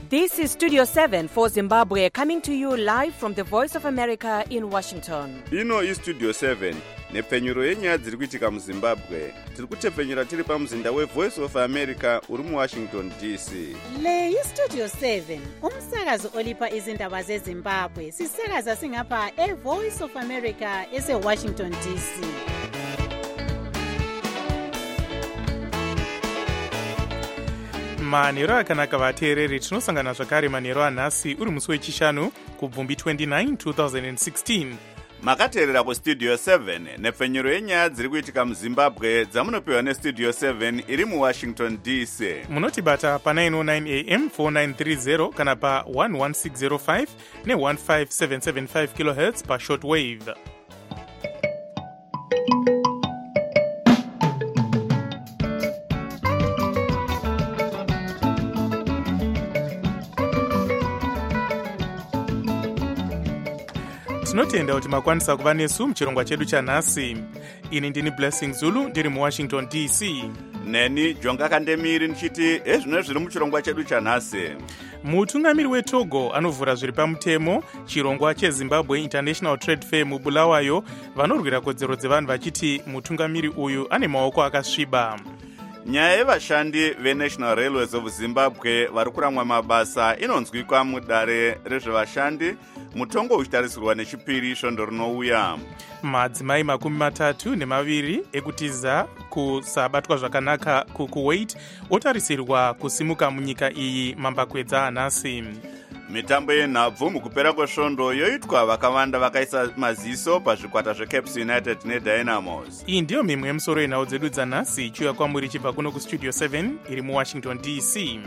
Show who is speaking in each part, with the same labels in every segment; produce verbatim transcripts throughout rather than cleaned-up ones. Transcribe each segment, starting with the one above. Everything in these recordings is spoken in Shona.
Speaker 1: This is Studio seven for Zimbabwe, coming to you live from the Voice of America in Washington.
Speaker 2: Ino is Studio seven. Nepfenyuro yenyaya dziri kuitika muZimbabwe. Tiri kutepfenyura tiri pamuzinda weVoice of America uri muWashington D C.
Speaker 3: Le iStudio seven, umsakazo olipa izindaba zeZimbabwe. Sisakaza singapha eVoice of America eseWashington D C.
Speaker 4: manheru akanaka vateereri, tinosangana zvakare manheru anhasi uri musi wechishanu kubvumbi twenty-nine two thousand sixteen.
Speaker 2: Makateerera kuStudio seven nepfenyuro yenyaya dziri kuitika muZimbabwe dzamunopiwa neStudio seven iri muWashington D C.
Speaker 4: Munotibata pa nine oh nine a m four nine three zero kana pa one one six zero five ne one five seven seven five kilohertz pa shortwave. Tinotenda kuti makwanisa kuva nesu muchirongwa chedu chanhasi. Ini ndini Blessing Zulu ndiri muWashington D C.
Speaker 2: Neni Jonga Kandemiri ndichiti ezvino zviri muchirongwa chedu chanhasi.
Speaker 4: Mutungamiri weTogo anovhura zviri pamutemo chirongwa cheZimbabwe International Trade Fair muBulawayo, vanorwira kodzero dzevanhu vachiti mutungamiri uyu ane maoko akasviba.
Speaker 2: Nyaya yevashandi veNational Railways of Zimbabwe vari kuramwa mabasa inonzwikwa mudare rezvevashandi, mutongo uchitarisirwa nechipiri svondo rinouya.
Speaker 4: Madzimai makumi matatu nemaviri ekutiza kusabatwa zvakanaka kukuwait otarisirwa kusimuka munyika iyi mambakwedza anhasi.
Speaker 2: Mitambo yenhabvu mukupera kwesvondo yoitwa vakawanda vakaisa maziso pazvikwata zveCaps United neDynamos.
Speaker 4: Iyi ndiyo mimwe yemusoro yenhau dzedu dzanhasi ichiuya kwamuri ichibva kuno kuStudio seven iri muWashington D C.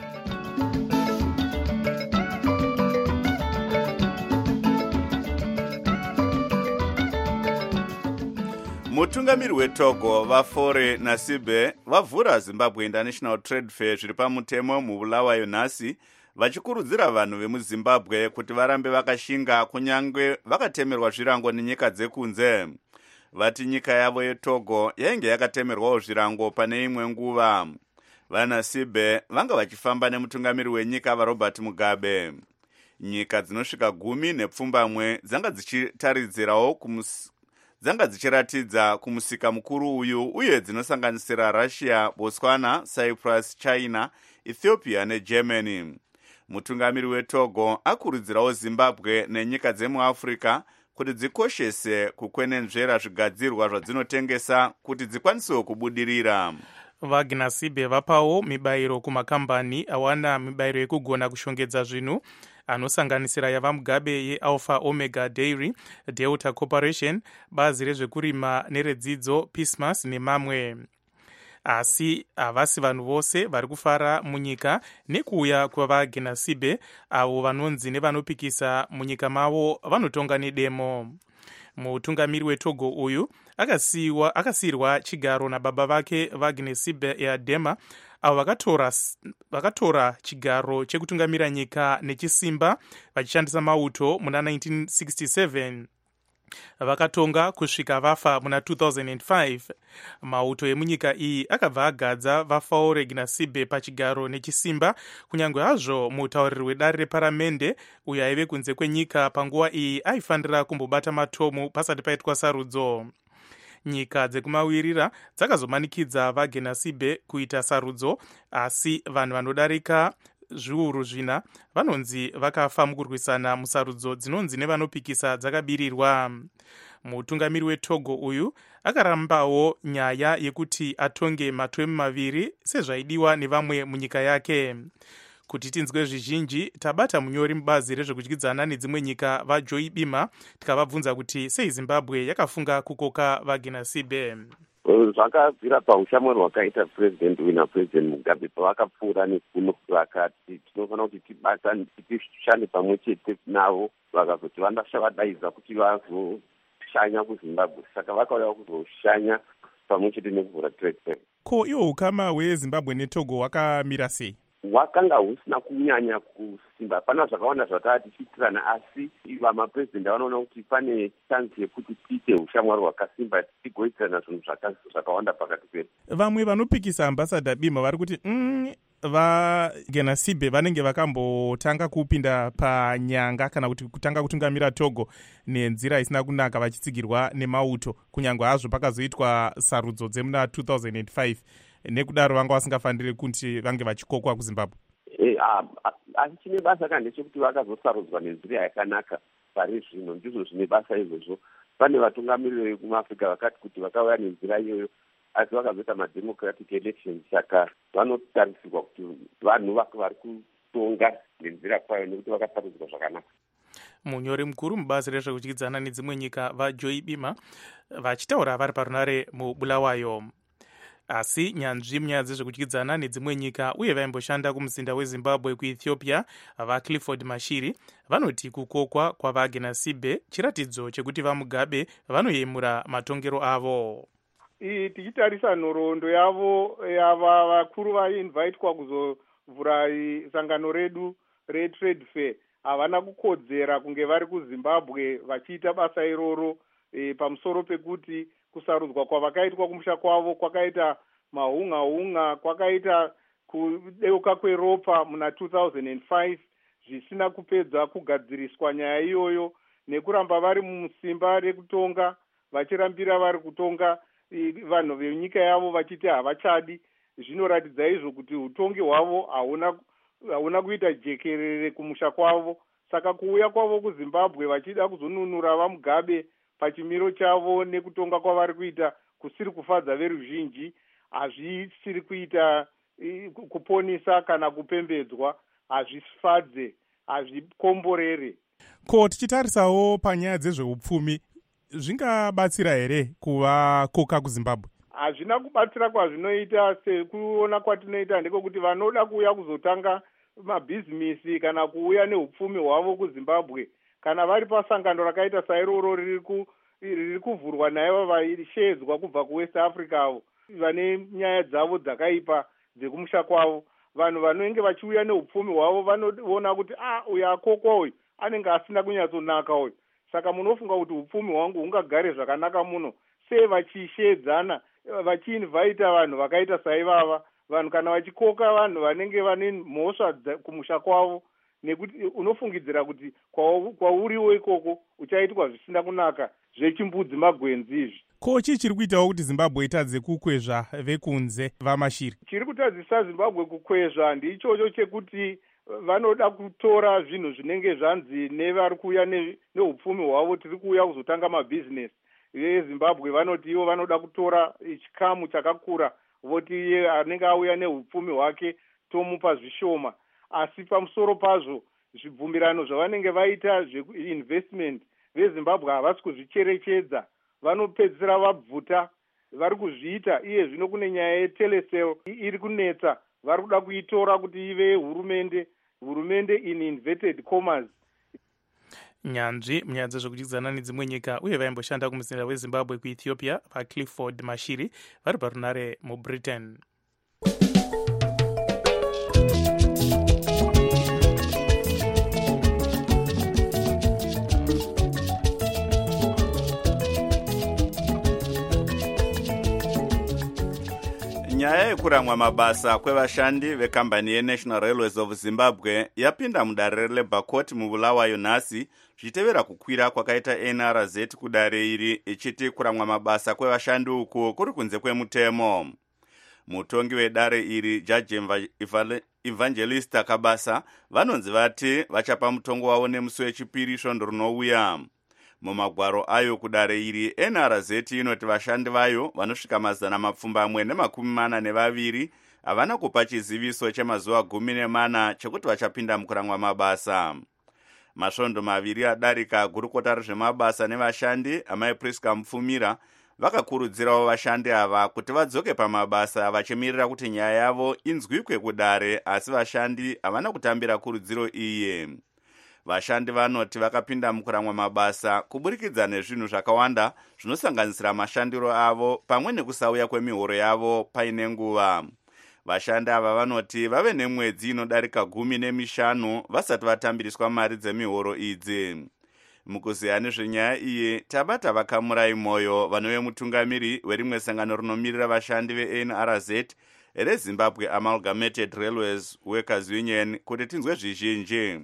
Speaker 2: Mutungamiri weTogo Vafore Nasibe vavhura Zimbabwe International Trade Fair zviri pamutemo muBulawayo nhasi, vachikurudzira vanhu vemuZimbabwe kuti varambe vakashinga kunyange vakatemerwa zvirango nenyika dzekunze. Vati nyika yavo yeTogo yainge yakatemerwawo zvirango pane imwe nguva. VaNasibe vanga vachifamba nemutungamiri wenyika vaRobert Mugabe. Nyika dzinosvika gumi nepfumbamwe dzanga dzichitaridzirawo kumus dzanga dzichiratidza kumusika mukuru uyu, uye dzinosanganisira Russia, Botswana, Cyprus, China, Ethiopia neGermany. Mutungamiri weTogo akurudzirawo Zimbabwe nenyika dzemuAfrica kuti dzikoshese kukwenenzvera zvigadzirwa zvadzinotengesa kuti dzikwanisewo kubudirira.
Speaker 4: VaNasibe vapawo mibayiro kumakambani awana mibayiro yekugona kushongedza zvinhu anosanganisira yavaMugabe yeAlpha Omega Dairy, Delta Corporation, bazi rezvekurima neredzidzo, Pismas nemamwe. Asi havasi vanhu vose vari kufara munyika nekuuya kwavaNasibe, avo vanonzi nevanopikisa munyika mavo vanotonga nedemo. Mutungamiri weTogo uyu akasiyiwa akasiyirwa chigaro nababa vake vaNasibe yaDema, avo vakatora vakatora chigaro chekutungamira nyika nechisimba vachishandisa mauto muna nineteen sixty-seven. Vakatonga kusvika vafa muna two thousand five. Mauto emunyika iyi akabva agadza vafawo Nasibe pachigaro nechisimba, kunyange hazvo mutauriri wedare reparamende uyo aive kunze kwenyika panguva iyi aifanira kumbobata matomu pasati paitwa sarudzo. Nyika dzekumawirira dzakazomanikidza vaNasibe kuita sarudzo, asi vanhu vanodarika zviuru zvina vanonzi vakafa mukurwisana musarudzo dzinonzi nevanopikisa dzakabirirwa. Mutungamiri weTogo uyu akarambawo nyaya yekuti atonge matwemu maviri sezvaidiwa nevamwe munyika yake. Kuti tinzwe zvizhinji, tabata munyori mubazi rezvekudyidzana nedzimwe nyika vaJoy Bima tikavabvunza kuti sei Zimbabwe yakafunga kukoka vaNasibe.
Speaker 5: Zvakabvira paushamwari hwakaita president uyu napresident Mugabe pavakapfuura nekuno, vakati tinofanira kuti tibata tishande pamwe chete navo, vakazoti vandavadaidza kuti vazoshanya kuZimbabwe, saka vakauya kuzoshanya pamwe chete nekuvhura trade fair.
Speaker 4: Ko iwo ukama hweZimbabwe neTogo hwakamira sei?
Speaker 5: Hwakanga husina kunyanya kusimba, pana zvakawanda zvatava tichiitirana, asi vamapresident vanoona kuti pane chansi yekuti tiite ushamwari hwakasimba tigoitirana zvinhu zvakawanda pakati pedu.
Speaker 4: Vamwe vanopikisa ambassador Bima vari kuti mm, vagenasibe vanenge vakambotanga kupinda panyanga kana kuti kutanga kutungamira Togo nenzira isina kunaka vachitsigirwa nemauto, kunyange hazvo pakazoitwa sarudzo dzemuna two thousand five. Nekudaro vanga vasingafaniri kuti vange vachikokwa kuZimbabwe.
Speaker 5: Asi chine basa kana ndechekuti vakazosarudzwa nenzira yakanaka pari zvino, ndizvo zvine basa izvozvo. Pane vatungamiriri vekumaAfrica vakati kuti vakauya nenzira iyoyo asi vakazoita mademocratic elections, saka vanotarisirwa kuti vanhu vari kutonga nenzira kwayo nekuti vakasarudzwa zvakanaka.
Speaker 4: Munyori mukuru mubazi rezvekudyidzana nedzimwe nyika vaJoy Bima vachitaura vari parunare muBulawayo. Asi nyanzvi munyaya dzezvekudyidzana nedzimwe nyika uye vaimboshanda kumuzinda weZimbabwe kuEthiopia vaClifford Mashiri vanoti kukokwa kwavagenasibe chiratidzo chekuti vaMugabe vanoyemura matongero avo.
Speaker 6: Tichitarisa nhoroondo yavo yava vakuru vainvaitwa kuzovhura sangano redu retrade fair havana kukodzera kunge vari kuZimbabwe vachiita basa iroro, e, pamusoro pekuti kusarudzwa kwavakaitwa kumusha kwavo kwakaita mahunga hunga, kwakaita kudeuka kweropa muna two thousand five zvisina kupedza kugadziriswa nyaya iyoyo, nekuramba vari musimba rekutonga vachirambira vari kutonga vanhu venyika yavo vachiti havachadi. Zvinoratidza izvo kuti utongi hwavo hauna hauna kuita jekerere kumusha kwavo. Saka kuuya kwavo kuZimbabwe vachida kuzonunura vaMugabe pachimiro chavo nekutonga kwavari kuita kusiri kufadza veruzhinji, hazvisiri kuita kuponisa kana kupembedzwa, hazvifadze, hazvikomborere.
Speaker 4: Ko tichitarisawo panyaya dzezveupfumi, zvingabatsira here kuvakoka kuZimbabwe?
Speaker 6: Hazvina kubatsira kwazvinoita. Sekuona kwatinoita ndikokuti vanoda kuuya kuzotanga mabhizimisi kana kuuya neupfumi hwavo kuZimbabwe, kana vari pasangano rakaita sairoro riri kuvhurwa naivo vaishedzwa kubva kuWest Africa avo vane nyaya dzavo dzakaipa dzekumusha kwavo, vanhu vanenge vachiuya neupfumi hwavo vanoona kuti ah, uyu akokwa uyu anenge asina kunyatsonaka uyu, saka munofunga kuti upfumi hwangu hungagare zvakanaka muno. Sei vachishedzana vachiinvaita vanhu vakaita saivava, vanhu kana vachikoka vanhu vanenge vane mhosva kumusha kwavo, nekuti unofungidzira kuti kwauriwo ikoko uchaitwa zvisina kunaka zvechimbudzi magwenzi izvi.
Speaker 4: Ko chii chiri kuitawo kuti Zimbabwe itadze kukwezva vekunze vaMashiri?
Speaker 6: Chiri kutadzisa Zimbabwe kukwezva ndichocho chekuti vanoda kutora zvinhu zvinenge zvanzi nevari kuuya neupfumi hwavo, tiri kuuya kuzotanga mabhizinesi. VeZimbabwe vanoti ivo vanoda kutora chikamu chakakura, voti iye anenge auya neupfumi hwake tomupa zvishoma. Asi pamusoro pazvo zvibvumirano zvavanenge vaita zveinvestment, veZimbabwe havasi kuzvicherechedza, vanopedzisira vabvuta vari kuzviita. Iye zvino kune nyaya yetelecel iri kunetsa, vari kuda kuitora kuti ive hurumende, hurumende in inverted commas.
Speaker 4: Nyanzvi munyaya dzezvekudyidzana nedzimwe nyika uye vaimboshanda kumuzinda weZimbabwe kuEthiopia vaClifford Mashiri vari parunare muBritain.
Speaker 2: Nyaya yekuramwa mabasa kwevashandi vekambani yeNational Railways of Zimbabwe yapinda mudare reLabour Court muBulawayo nhasi, zvichitevera kukwira kwakaita N R Z kudare iri ichiti kuramwa mabasa kwevashandi uku kuri kunze kwemutemo. Mutongi wedare iri Judge Evangelista Kabasa vanonzi vati vachapa mutongo wavo nemusi wechipiri svondo rinouya. Mumagwaro ayo kudare iri N R Z inoti vashandi vayo vanosvika mazana mapfumbamwe nemakumi mana nevaviri havana kupa chiziviso chemazuva gumi nemana chekuti vachapinda mukuramwa mabasa. Masvondo maviri adarika gurukota rezvemabasa nevashandi amai Priska Mupfumira vakakurudzirawo vashandi ava kuti vadzoke pamabasa vachimirira kuti nyaya yavo inzwikwe kudare, asi vashandi havana kutambira kurudziro iye. Vashandi vanoti vakapinda mukuramwa mabasa kuburikidza nezvinhu zvakawanda zvinosanganisira mashandiro avo pamwe nekusauya kwemihoro yavo paine nguva. Vashandi ava vanoti vave nemwedzi inodarika gumi nemishanu vasati vatambiriswa mari dzemihoro idzi. Mukuziya nezvenyaya iyi tabata vakamurai moyo vanove mutungamiri werimwe sangano rinomirira vashandi veN R Z rezimbabwe amalgamated railways workers union kuti tinzwe zvizhinji.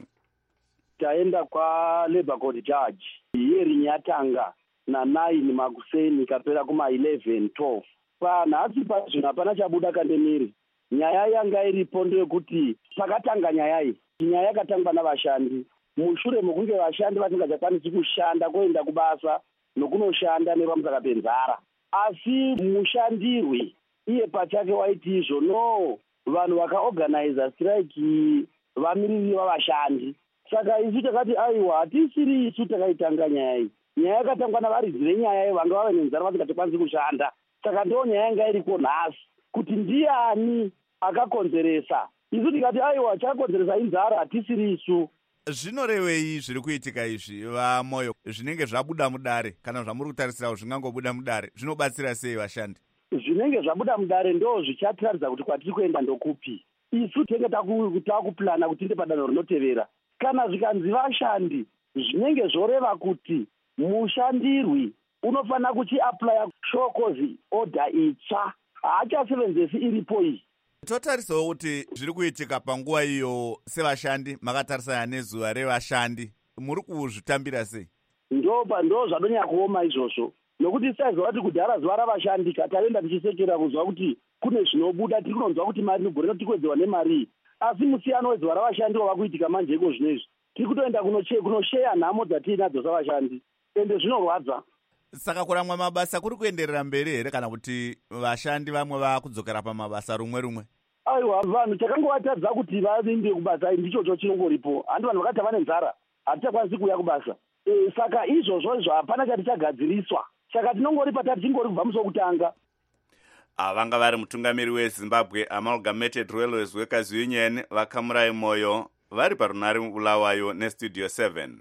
Speaker 7: Taenda kwaLabour Court Judge hearing yatanga na9 makuseni ikapera kuma eleven twelve. Panhasi pazvino hapana chabuda kandemiri. Nyaya yanga iripo ndeyekuti pakatanga nyaya iyi, nyaya yakatangwa navashandi. Mushure mokunge vashandi vasingachakwanisi kushanda kuenda kubasa nokunoshanda nepamusaka penzara. Asi mushandirwi iye pachake waiti izvo no vanhu vakaorganiza strike vamiriri vavashandi. Saka isu takati aiwa hatisiri isu takaitanga nyaya iyi. Nyaya yakatangwa navaridzi venyaya iyi vanga vave nenzara vasingatokwanisi kushanda. Saka ndo nyaya yanga iriko nhasi kuti ndiani akakonzeresa. Isu tikati aiwa chakakonzeresa inzara hatisiri isu.
Speaker 2: Zvinorevei zviri kuitika izvi vaMoyo, zvinenge zvabuda mudare kana zvamuri kutarisira zvingangobuda mudare zvinobatsira sei vashandi?
Speaker 7: Zvinenge zvabuda mudare ndo zvichatiratidza kuti kwatiri kuenda ndokupi. Isu tenge takuplana kuti tinde padanho rinotevera. Kana zvikanzi vashandi zvinenge zvoreva kuti mushandirwi unofana kuchiaplaya shokozi order itsva, haachasevenzesi iripo iyi.
Speaker 2: Totarisawo kuti zviri kuitika panguva iyo sevashandi makatarisana nezuva revashandi, muri kuzvitambira sei?
Speaker 7: Ndopa ndo zvadonyanya kuoma izvozvo. Nokuti saiziva kuti kudhara zuva ravashandi taenda tichisekera kuzwa kuti kune zvinobuda, tiri kunonzwa kuti mari inogona tikwedzewa nemari. Asi musiyano wezuva ravashandi wava kuitika manje iko zvinezvi. Tiri kutoenda kunosheya nhamo dzatiinadzo savashandi. Ende zvinorwadza.
Speaker 2: Saka kuramwa mabasa kuri kuenderera mberi here kana kuti vashandi vamwe vakudzokera pamabasa rumwe rumwe?
Speaker 7: Aiwa, vanhu takangovatadza kuti vavinde kubasa ndichocho chinongoripo. Handi vanhu vakati vane nzara hatichakwanisi kuuya kubasa. E, saka izvozvo izvo hapana chati chagadziriswa. Saka tinongoripa tati chingori kubva musi wokutanga.
Speaker 2: Vanga vari mutungamiri weZimbabwe Amalgamated Railways Workers Union Vakamurai Moyo vari parunare Bulawayo neStudio seven.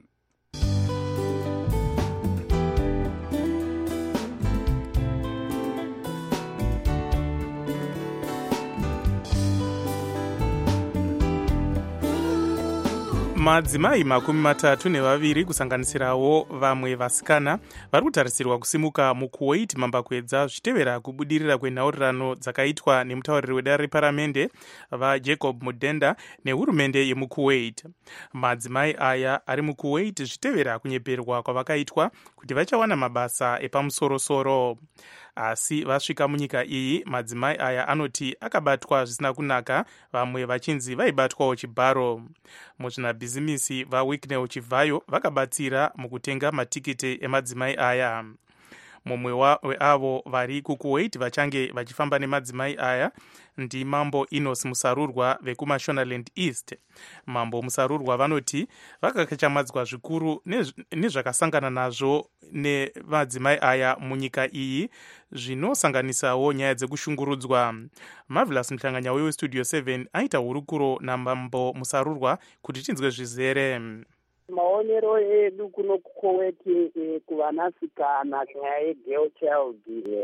Speaker 4: Madzimai makumi matatu nevaviri kusanganisirawo vamwe vasikana vari kutarisirwa kusimuka mukuwait mambakwedza zvichitevera kubudirira kwenhaurirano dzakaitwa nemutauriri wedare reparamende vaJacob Mudenda nehurumende yemukuwait. Madzimai aya ari mukuwait zvichitevera kunyeperwa kwavakaitwa kuti vachawana mabasa epamusorosoro. Asi vasvika munyika iyi, madzimai aya anoti akabatwa zvisina kunaka, vamwe vachinzi vaibatwawo chibharo. Muzvinabhizimisi vaWicknell Chivhayo vakabatsira mukutenga matikiti emadzimai aya. Mumwe weavo vari kukuwait vachange vachifamba nemadzimai aya ndiMambo Enos Musarurwa vekuMashonaland East. Mambo Musarurwa vanoti vakachamadzwa zvikuru nezvakasangana nazvo nemadzimai aya munyika iyi, zvinosanganisawo nyaya dzekushungurudzwa. Marvelous Mhlanganya weStudio seven aita hurukuro naMambo Musarurwa kuti tinzwe zvizere.
Speaker 8: Maonero edu kuno kuKuwait kuvanasikana nyaya yegirl child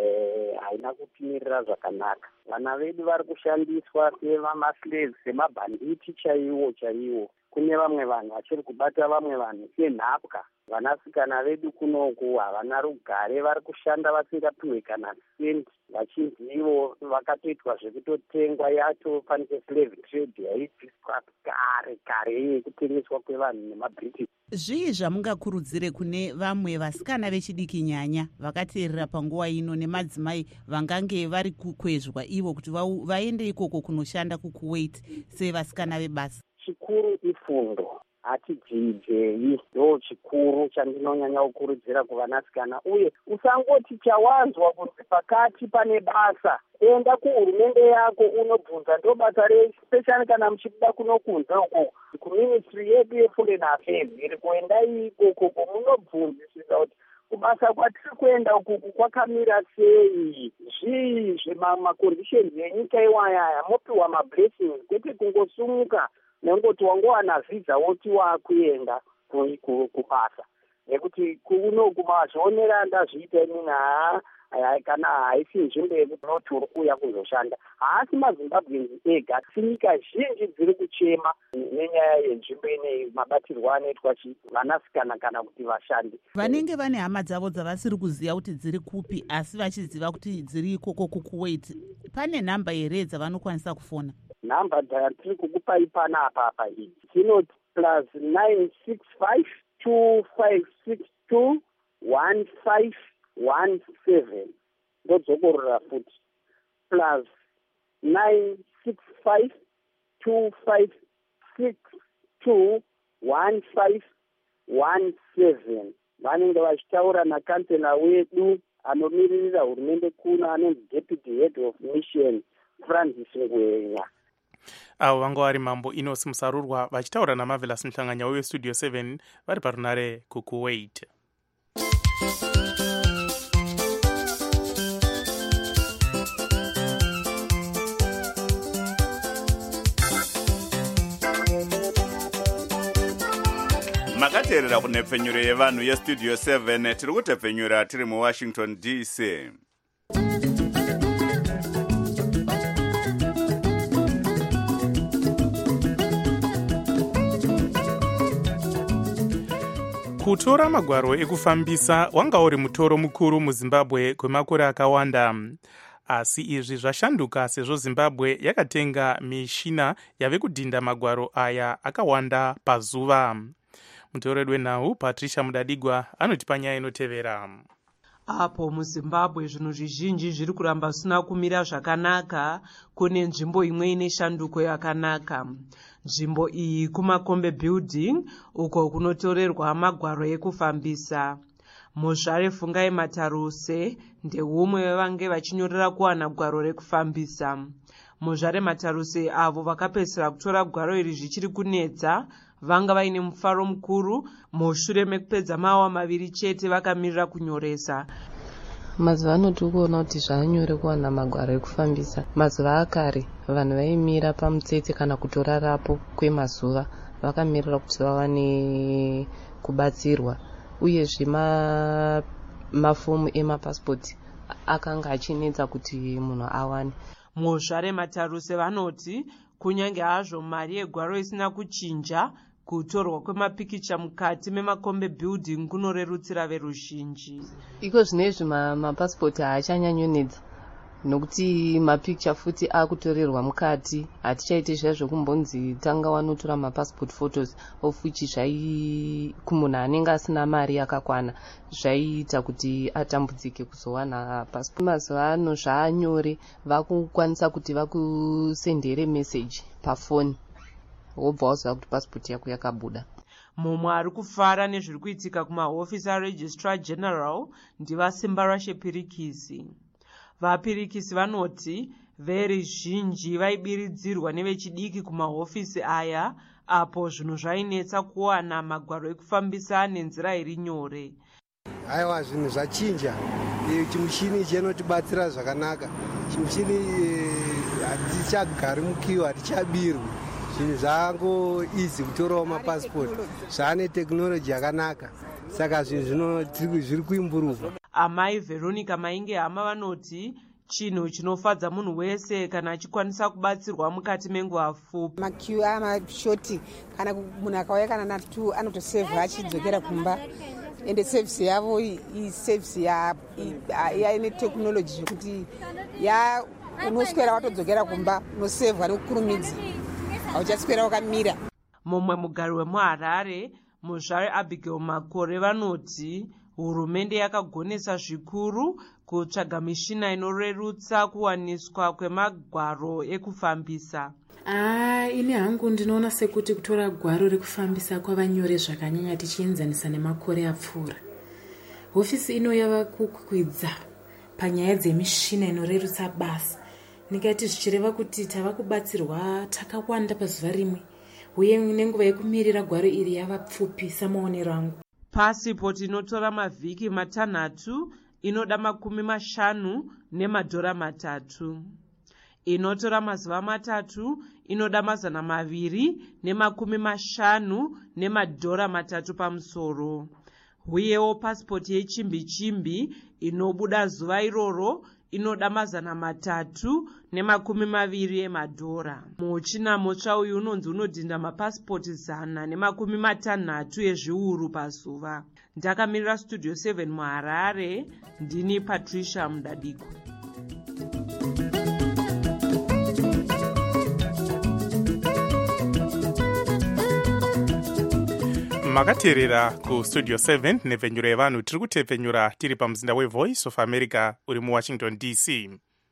Speaker 8: haina kutimirira zvakanaka. Vana vedu vari kushandiswa sevamaslaves, semabhanditi chaiwo chaiwo. Kune vamwe vanhu vachiri kubata vamwe vanhu senhapwa. Vanasikana vedu kunoku havana rugare, vari kushanda vasingapiwe kana sendi. Vachinzi ivo vakatoitwa zvekutotengwa yatofanike slave trade yaibviswa kare kare yekutengeswa kwevanhu nemaBritish.
Speaker 9: Zvii zvamungakurudzire kune vamwe vasikana vechidiki nyanya vakateerera panguva ino nemadzimai vangange vari kukwezvwa ivo kuti vaende ikoko kunoshanda kuKuwait sevasikana vebasa?
Speaker 8: Chikuru ifundo, hatidzidzei, ndo chikuru chandinonyanya kukurudzira kuvanasikana. Uye usangoti chawanzwa kuti pakati pane basa, enda kuhurumende yako unobvunza, ndo basa respecially kana muchibuda kunokunza uko kuministry yedu yeforeign affairs iri kuendai ikoko munobvunzisisa kuti kubasa kwatiri kuenda ukuku kwakamira sei, zvii zvemaconditions enyika iwayaya, mopiwa mablessings, kwete kungosumuka nengoti wangowana visa woti wakuenda kubasa. nekuti kunoku mazvionera ndazviita inini haa kana haisi nzvimbo yekuti unoti uri kuuya kuzoshanda. Haasi mazimbabweans ega, nyika zhinji dziri kuchema nenyaya yenzvimbo inei, mabatirwo anoitwa vanasikana kana kuti vashandi.
Speaker 9: Vanenge vane hama dzavo dzavasiri kuziva kuti dziri kupi asi vachiziva kuti dziri ikoko kukuwait, pane nhamba here dzavanokwanisa kufona?
Speaker 8: Nhamba dzatiri kukupai pana apapa idzi dzinoti plus nine six five two five six two one five one seven ndodzokorora futi plus nine six five two five six two one five one seven. Vanenge vachitaura nakansela wedu anomiririra hurumende kuno anonzi deputy head of mission Francis Ngwenya.
Speaker 4: Avo vanga vari Mambo Inos Musarurwa vachitaura naMarvelous Mhlanganya weStudio seven vari parunare kukuwait.
Speaker 2: makateerera kunhepfenyuro yevanhu yestudio seven tiri kutepfenyura tiri muwashington D C.
Speaker 4: kutora magwaro ekufambisa wanga uri mutoro mukuru muzimbabwe kwemakore akawanda, asi izvi zvashanduka sezvo zimbabwe yakatenga mishina yave kudhinda magwaro aya akawanda pazuva. Mutoredi wenhau Patricia Mudadigwa anoti panyaya inotevera.
Speaker 10: Apo muzimbabwe zvinhu zvizhinji zviri kuramba zvisina kumira zvakanaka, kune nzvimbo imwe ine shanduko yakanaka. Nzvimbo iyi kumakombe building uko kunotorerwa magwaro ekufambisa. Muzvare Fungai Mataruse ndeumwe wevange vachinyorera kuwana gwaro rekufambisa. Muzvare Mataruse avo vakapedzisira kutora gwaro iri zvichiri kunetsa vanga vaine mufaro mukuru mushure mekupedza mawa maviri chete vakamirira kunyoresa.
Speaker 11: Mazuva ano tiri kuona kuti zvanyore kuwana magwaro ekufambisa. Mazuva akare vanhu vaimira pamutsetse kana kutorarapo kwemazuva vakamirira kuti vawane kubatsirwa, uyezve ma mafomu emapasipoti akanga achinetsa kuti munhu awane.
Speaker 10: Muzvare Mataruse vanoti kunyange hazvo mari yegwaro isina kuchinja, kutorwa kwemapikicha mukati memakombe building kunorerutsira veruzhinji.
Speaker 11: Iko zvinezvi mapasipoti haachanyanyonetsa nokuti mapikicha futi akutorerwa mukati. Hatichaiti zviya zvokumbonzi tanga wanotora mapassport photos of which zvai kumunhu anenge asina mari yakakwana zvaiita kuti atambudzike kuzowana passport. Mazuva ano zvaanyore, vakukwanisa kuti vakusendere message pafoni wobva waziva kuti passport yako yakabuda.
Speaker 10: Mumwe ari kufara nezviri kuitika kumahofisi aregistrar general ndivasimba rashe Pirikisi. Vapirikisi vanoti veruzhinji vaibiridzirwa nevechidiki kumahofisi aya apo zvinhu zvainetsa kuwana magwaro ekufambisa nenzira iri nyore.
Speaker 12: Aiwa, zvinhu zvachinja. Chimushini chinotibatsira zvakanaka. Chimushini hatichagari mukiwa, hatichabirwi. Zvinhu zvango easy kutorawo mapasipoti. Zvane teknoloji yakanaka. Saka zvinhu zviri kuimburuva.
Speaker 10: Amai Veronica Mainge hama vanoti chinhu chinofadza munhu wese kana achikwanisa kubatsirwa mukati menguva pfupi.
Speaker 13: Makiu amashoti kana munhu akauya kana natu anotosevha achidzokera kumba. Ende service yavo iservice yaine technology zvekuti ya unoswera watodzokera kumba unosevha nekukurumidza, hauchaswera wakamira.
Speaker 10: Mumwe mugari wemuHarare Muzvare Abigail Makore vanoti hurumende yakagonesa zvikuru kutsvaga mishina inorerutsa kuwaniswa kwemagwaro ekufambisa.
Speaker 14: Ah, ini hangu ndinoona sekuti kutora gwaro rekufambisa kwavanyore zvakanyanya tichienzanisa nemakore apfuura. Hofisi ino yava kukwidza panyaya dzemishina inorerutsa basa. Ndingati zvichireva kuti tava kubatsirwa takawanda pazuva rimwe, uye nenguva yekumirira gwaro iri yava pfupi samaonero angu.
Speaker 10: Pasipoti inotora mavhiki matanhatu inoda makumi mashanu nemadhora matatu. Inotora mazuva matatu inoda mazana maviri nemakumi mashanu nemadhora matatu pamusoro. uyewo pasipoti yechimbi chimbi inobuda zuva iroro inoda mazana matatu nemakumi maviri emadhora. Muchina mutsva uyu unonzi unodhinda mapasipoti zana nemakumi matanhatu ezviuru pazuva. Ndakamirira studio seven muHarare, ndini Patricia Mudadiko.
Speaker 4: makateerera kustudio seven nepfenyuro yevanhu tiri kutepfenyura tiri pamuzinda wevoice of America uri muwashington D C.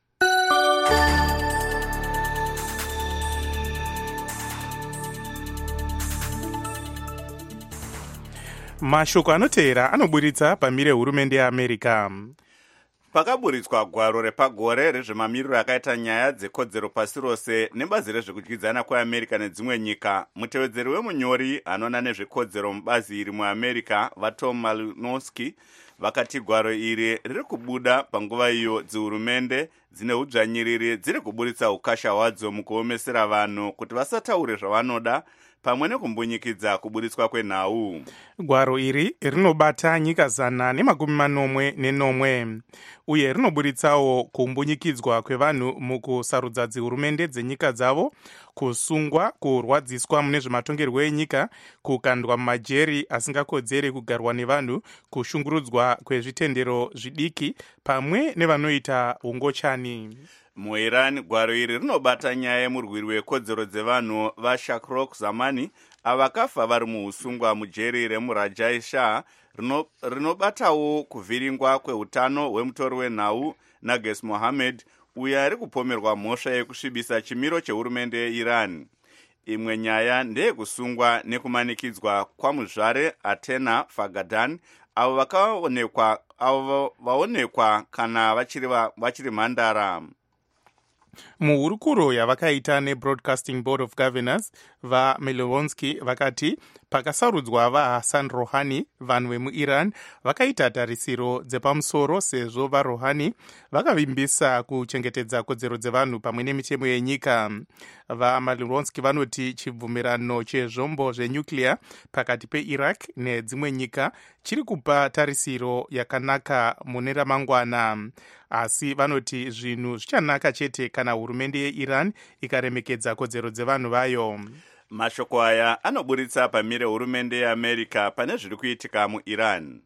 Speaker 4: Mashoko anoteera anoburitsa pamire hurumende yeAmerica.
Speaker 2: Pakaburitswa gwaro repagore rezvemamiriro akaita nyaya dzekodzero pasi rose nebazi rezvekudyidzana kweAmerica nedzimwe nyika. Mutevedzeri wemunyori anoona nezvekodzero mubazi iri muAmerica vaTom Malinowski vakati gwaro iri riri kubuda panguva iyo dzihurumende dzine udzvanyiriri dziri kuburitsa ukasha hwadzo mukuomesera vanhu kuti vasataure zvavanoda pamwe nekumbunyikidza kuburitswa kwenhau.
Speaker 4: Gwaro iri rinobata nyika zana nemakumi manomwe nenomwe uye rinoburitsawo kumbunyikidzwa kwevanhu mukusarudza dzihurumende dzenyika dzavo, kusungwa, kurwadziswa mune zvematongerwo enyika, kukandwa mumajeri asingakodzeri kugarwa nevanhu, kushungurudzwa kwezvitendero zvidiki pamwe nevanoita ungochani.
Speaker 2: MuIran gwaro iri rinobata nyaya yemurwiri wekodzero dzevanhu vaShakrok Zamani avakafa vari muusungwa mujeri remurajai Shah, rinobatawo kuvhiringwa kweutano hwemutori wenhau Nages Mohammed uyo ari kupomerwa mhosva yekusvibisa chimiro chehurumende yeIran. Imwe nyaya ndeyekusungwa nekumanikidzwa kwamuzvare Atena Fagadan avo vakaonekwa avo vaonekwa kana vachiri vachiri mhandara.
Speaker 4: Muhurukuro yavakaita neBroadcasting Board of Governors vaMelowonsky vakati pakasarudzwa vaHassan Rouhani, vanhu vemuIran vakaita tarisiro dzepamusoro sezvo vaRouhani vakavimbisa kuchengetedza kodzero dzevanhu pamwe nemitemo yenyika. VaMelowonsky vanoti chibvumirano chezvombo zvenyuclear pakati peIraq nedzimwe nyika chiri kupa tarisiro yakanaka mune ramangwana, asi vanoti zvinhu zvichanaka chete kana hurumende yeIran ikaremekedza kodzero dzevanhu vayo.
Speaker 2: Mashoko aya anoburitsa pamire hurumende yeAmerica pane zviri kuitika muIran.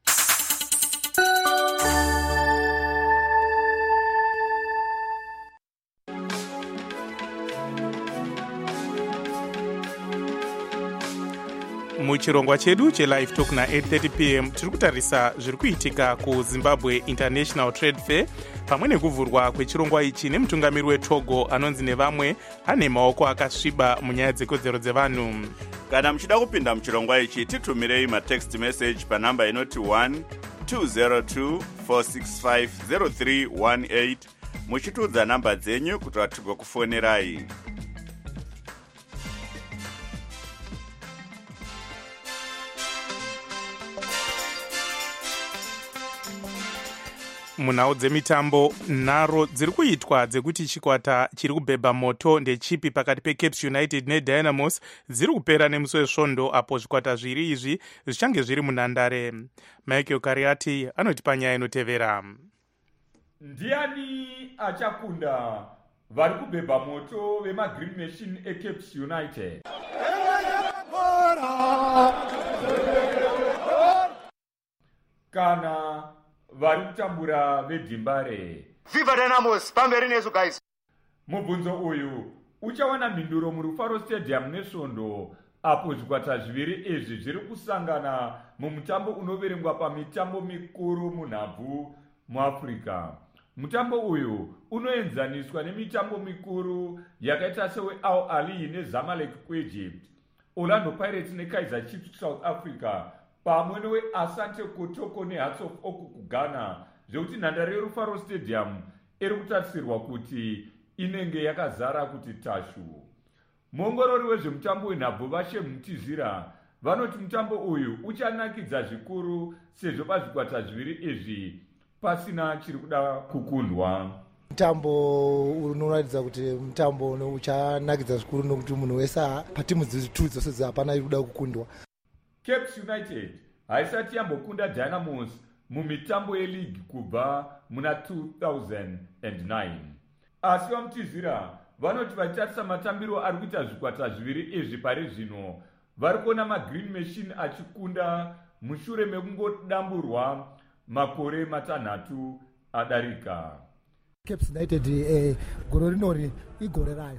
Speaker 4: Muchirongwa chedu chelive talk na eight thirty p m tiri kutarisa zviri kuitika kuZimbabwe International Trade Fair pamwe nekuvhurwa kwechirongwa ichi nemutungamiri weTogo anonzi nevamwe ane maoko akasviba munyaya dzekodzero dzevanhu.
Speaker 2: Kana muchida kupinda muchirongwa ichi titumirei matext message panhamba inoti one two zero two four six five zero three one eight muchituudza namba dzenyu kuti tigokufonerai.
Speaker 4: Munhau dzemitambo, nharo dziri kuitwa dzekuti chikwata chiri kubhebha moto ndechipi pakati peCape United neDynamos dziri kupera nemusi wesvondo apo zvikwata zviri izvi zvichange zviri munhandare. Michael Kariati anoti panyaya inotevera.
Speaker 15: Ndiani achakunda vari kubhebha moto vemaGreen Machine eCape United? Kana vari kutambura veDimbare?
Speaker 16: Viva Dynamos, pamberi nesu guys.
Speaker 15: Mubvunzo uyu uchawana mhinduro muRufaro Stadium nesvondo apo zvikwata zviviri izvi zviri kusangana mumutambo unoverengwa pamitambo mikuru munhabvu muAfrica. Mutambo uyu unoenzaniswa nemitambo mikuru yakaita seweAl Ahly neZamalek kuEgypt, Orlando Pirates neKaizer Chiefs kuSouth Africa pamwe neweAsante Kotoko neHearts of Oak kuGhana, zvekuti nhandare yeRufaro Stadium iri kutarisirwa kuti inenge yakazara kuti tashu. Muongorori wezvemutambo wenhabvu vaShem Mtizira vanoti mutambo uyu uchanakidza zvikuru sezvo pazvikwata zviviri izvi pasina chiri kuda kukundwa.
Speaker 17: Mutambo unoratidza kuti mutambo uchanakidza zvikuru nokuti munhu wese patimu dziri dzose hapana iri kuda kukundwa.
Speaker 15: Cape United haisati yambokunda Dynamos mumitambo yeligi kubva muna two thousand nine. Asi vamutizira vanoti vachitarisa matambiro ari kuita zvikwata zviviri izvi pari zvino vari kuona magreen machine achikunda mushure mekungodamburwa makore matanhatu adarika.
Speaker 17: Caps United eh, goro rinori igore rayo.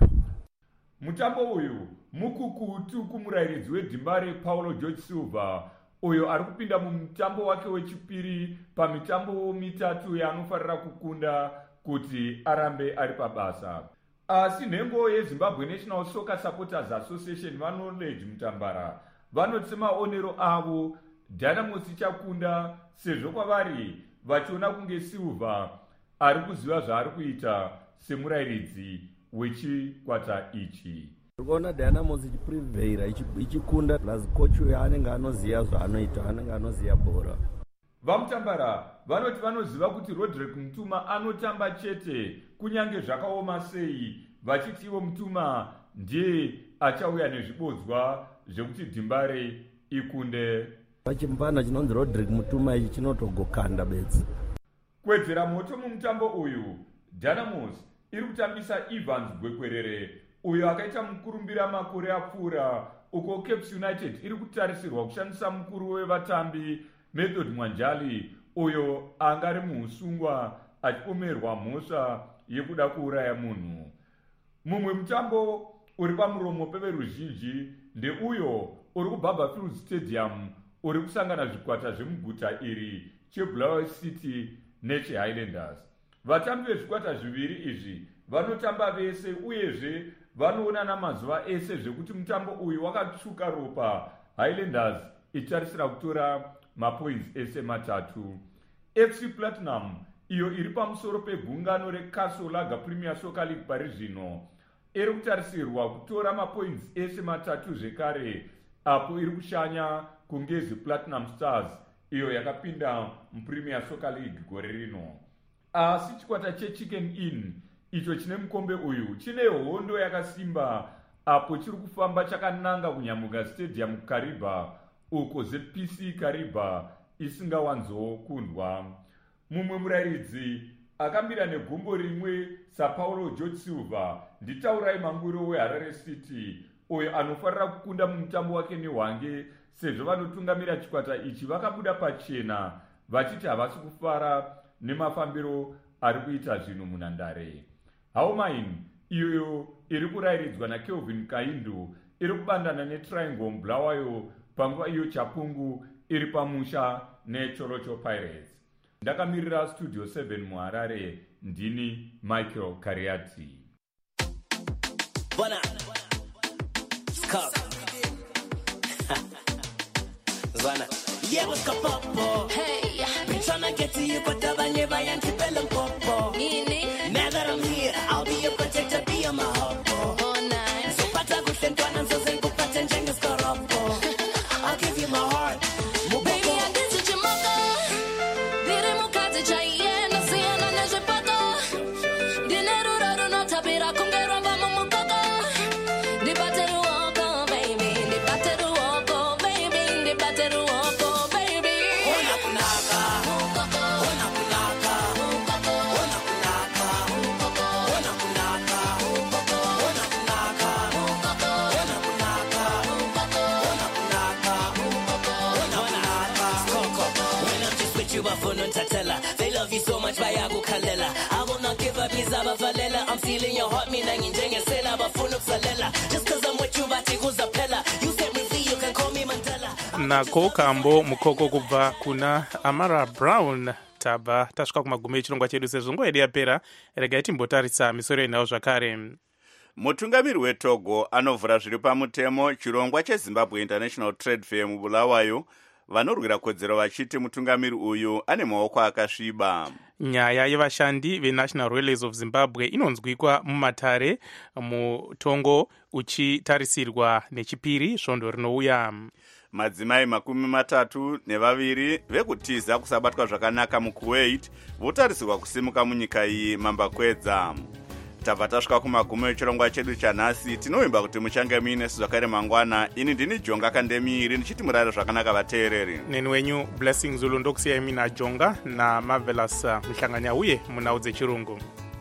Speaker 15: Mutambo uyu mukukutu kumurairidzi wedhimbare Paulo George Silva uyo ari kupinda mumutambo wake wechipiri pamitambo mitatu yaanofarira kukunda kuti arambe ari pabasa. Asi nhengo yeZimbabwe National Soccer Supporters Association vanoledge mutambara vanoti semaonero avo Dynamos ichakunda sezvo kwavari vachiona kunge Silva ari kuziva zvaari kuita semurairidzi wechikwata ichi.
Speaker 18: Kuona Dynamos ichiprevaira ichikunda plus coach yaanenge anoziva zvaanoita, anenge anoziva bhora.
Speaker 15: Vamutambara vanoti vanoziva kuti Roderick Mutuma anotamba chete kunyange zvakaoma sei, vachiti ivo Mutuma ndiye achauya nezvibodzwa zvekuti Dhimbare ikunde.
Speaker 18: Pachimupana chinonzi Roderick Mutuma ichi chinotogokanda bedzi.
Speaker 15: Kuwedzera moto mumutambo uyu, Dynamos iri kutambisa Evans Gwekwerere uyo akaita mukurumbira makore apfuura, uko Caps United iri kutarisirwa kushandisa mukuru wevatambi Method Mwanjali uyo angari muusungwa achipomerwa mhosva yekuda kuuraya munhu. Mumwe mutambo uri pamuromo peveruzhinji ndeuyo uri kuBarberfield Stadium uri kusangana zvikwata zvemuguta iri cheBulawayo City necheHighlanders. Vatambi vezvikwata zviviri izvi vanotamba vese uyezve vanoonana mazuva ese zvekuti mutambo uyu wakatsvuka ropa, Highlanders itarisira kutora mapoints ese matatu. F C Platinum iyo iri pamusoro pegungano reCastle Lager Premier Soccer League pari zvino iri kutarisirwa kutora mapoints ese matatu zvekare, apo iri kushanya kungezi Platinum Stars iyo yakapinda muPremier Soccer League gore rino. Asi chikwata cheChicken Inn icho chine mukombe uyu chine hondo yakasimba, apo chiri kufamba chakananga kuNyamuga Stadium Kariba uko Z P C Kariba isingawanzokundwa. Mumwe murairidzi akamira negumbo rimwe saPaulo George Silva nditaurai mangwiro weHarare City uyo anofarira kukunda mumutambo wake neHwange, sezvo vanotungamira chikwata ichi vakabuda pachena vachiti havasi kufara nemafambiro ari kuita zvino munhandare. Haumain iyoyo iri kurairidzwa naKelvin Kaindu iri kubandana neTriangle Bulawayo panguva iyo Chapungu iri pamusha neChorocho Pirates. Ndakamirira Studio seven muHarare, ndini Michael Kariati. Bona. Skop. Zwana. Yeah, what's up, Popo? Hey, been trying to get to you, but the one never and keep it Popo. Now that I'm here, I'll be your protector, be on my Popo. Oh, nice. So, Pata go send one and so send go Pata and Jengas Koropo. I'll give you my heart. Baby, I guess it's your mother. Did it Mukati Chai, and I see an Anajapato. Dinero, I don't know, Tabira, Kungera, Mama Mukaka. The battle walk on, baby. The battle walk on, baby. The battle walk on, baby. Ona kunaka. Ona kunaka. Ona kunaka. Ona kunaka. Ona kunaka. Ona kunaka. Ona kunaka. Ona kunaka. When I'm just with you, I feel no tatella. They love you so much, Bayago Kalela. I will not give up, please, Abavalela. I'm feeling your heart, me nanging, jang, and sela, but full of salela. Just cause I'm with you, Bati Guzapella. You said me see, you can call me Mandela. Nako kambo mukoko kubva kuna Amara Brown. Tabva tasvika kumagumo echirongwa chedu sezvo nguva yedu yapera, regai timbotarisa misoro inawo zvakare.
Speaker 2: Mutungamiri weTogo anovhura zviri pamutemo chirongwa cheZimbabwe International Trade Fair muBulawayo, vanorwira kodzero vachiti mutungamiri uyu ane maoko akasviba.
Speaker 4: Nyaya yevashandi veNational Railways of Zimbabwe inonzwikwa mumatare mutongo uchitarisirwa nechipiri svondo rinouya.
Speaker 2: Madzimai makumi matatu nevaviri vekutiza kusabatwa zvakanaka muKuwait votarisirwa kusimuka munyika iyi mambakwedza. tabva tasvika kumagumo echirongwa chedu chanhasi. Tinovimba kuti muchange muine zvakare mangwana. Ini ndini Jonga Kandemiri ndichiti murare zvakanaka vateereri.
Speaker 4: Neni wenyu Blessing Zulu ndokusiyai mina Jonga na Marvelous Mhlanganya uye munhau dzechirungu.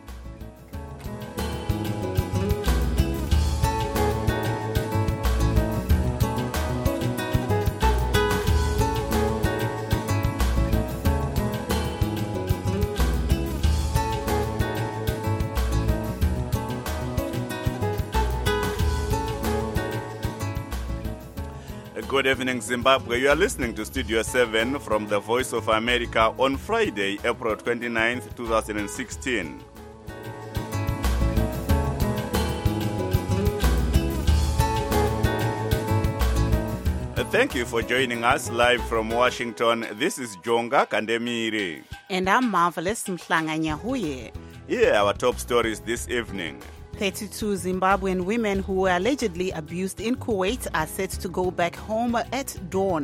Speaker 2: Good evening, Zimbabwe. You are listening to Studio seven from the Voice of America on Friday, April twenty-ninth, twenty sixteen. Thank you for joining us live from Washington. This is Jonga Kandemiri.
Speaker 9: And I'm Marvelous Mhlanganya Huye.
Speaker 2: Here are our top stories this evening.
Speaker 9: thirty-two Zimbabwean women who were allegedly abused in Kuwait are set to go back home at dawn.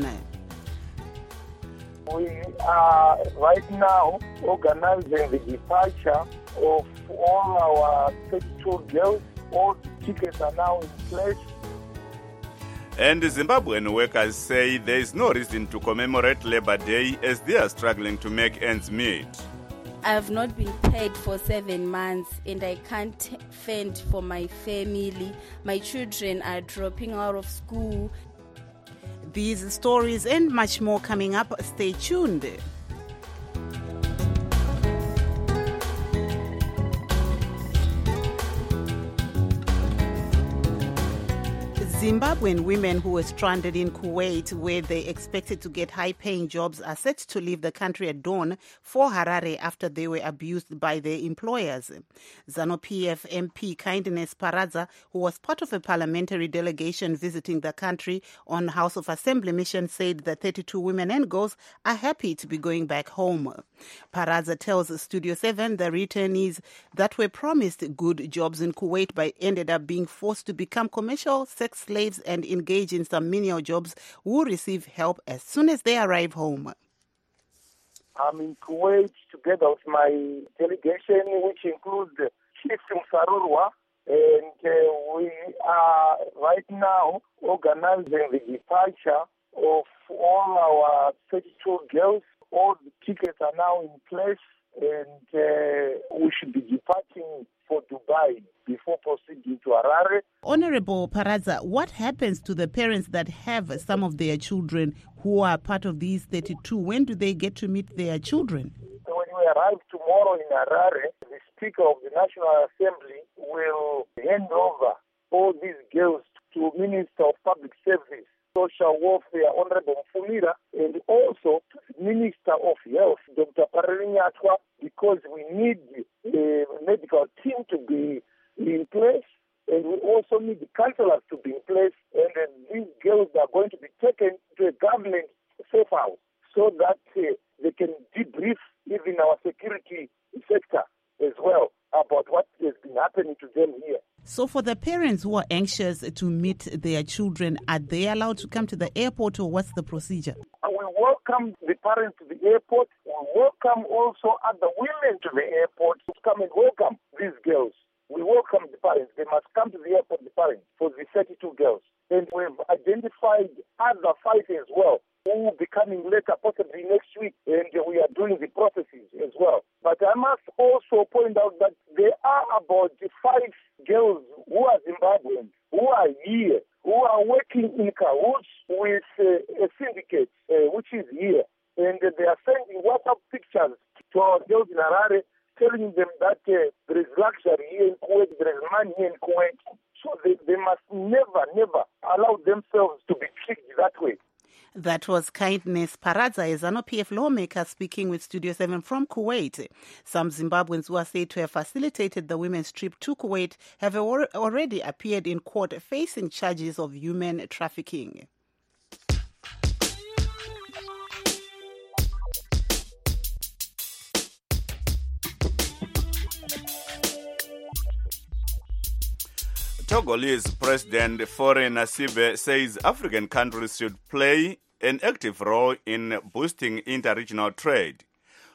Speaker 19: We are right now organizing the departure of all our thirty-two girls. All the tickets are now in place.
Speaker 2: And Zimbabwean workers say there is no reason to commemorate Labor Day as they are struggling to make ends meet.
Speaker 20: I have not been paid for seven months and I can't fend for my family. My children are dropping out of school.
Speaker 9: These stories and much more coming up. Stay tuned. Zimbabwean women who were stranded in Kuwait, where they expected to get high-paying jobs, are set to leave the country at dawn for Harare after they were abused by their employers. ZANU-P F M P Kindness Paradza, who was part of a parliamentary delegation visiting the country on House of Assembly mission, said the thirty-two women and girls are happy to be going back home. Paradza tells Studio seven the returnees that were promised good jobs in Kuwait but ended up being forced to become commercial sex slaves and engage in some menial jobs will receive help as soon as they arrive home.
Speaker 19: I'm in Kuwait together with my delegation, which includes Chief Msarurwa, and uh, we are right now organizing the departure of all our thirty-two girls. All the tickets are now in place, and uh, we should be departing for Dubai before proceeding to Harare.
Speaker 9: Honorable Paradza, what happens to the parents that have some of their children who are part of these thirty-two? When do they get to meet their children?
Speaker 19: When we arrive tomorrow in Harare, the Speaker of the National Assembly will hand over all these girls to Minister of Public Service, Social Welfare, Honorable Mfumira, and also to the Minister of Health, Doctor Paralinyatwa, because we need a medical team to be in place, and we also need the counselors to be in place, and then these girls are going to be taken to a government safe house so that uh, they can debrief even our security sector as well about what has been happening to them here.
Speaker 9: So for the parents who are anxious to meet their children, are they allowed to come to the airport, or what's the procedure?
Speaker 19: We welcome the parents to the airport. We welcome also other women to the airport to come and welcome these girls. We welcome the parents. They must come to the airport, the parents, for the thirty-two girls. And we've identified other five as well, who will be coming later, possibly next week, and we are doing the processes as well. But I must also point out that there are about five girls who are Zimbabweans, who are here, who are working in cahoots with uh, a syndicate, uh, which is here. And uh, they are sending WhatsApp pictures to our girls in Harare, telling them that uh, there is luxury here in Kuwait, there is money here in Kuwait. So they, they must never, never allow themselves to be tricked that way.
Speaker 9: That was Kindness Paradza, a ZANU-P F lawmaker, speaking with Studio seven from Kuwait. Some Zimbabweans who are said to have facilitated the women's trip to Kuwait have already appeared in court facing charges of human trafficking.
Speaker 2: Togolese President Faure Nasibe says African countries should play an active role in boosting inter-regional trade.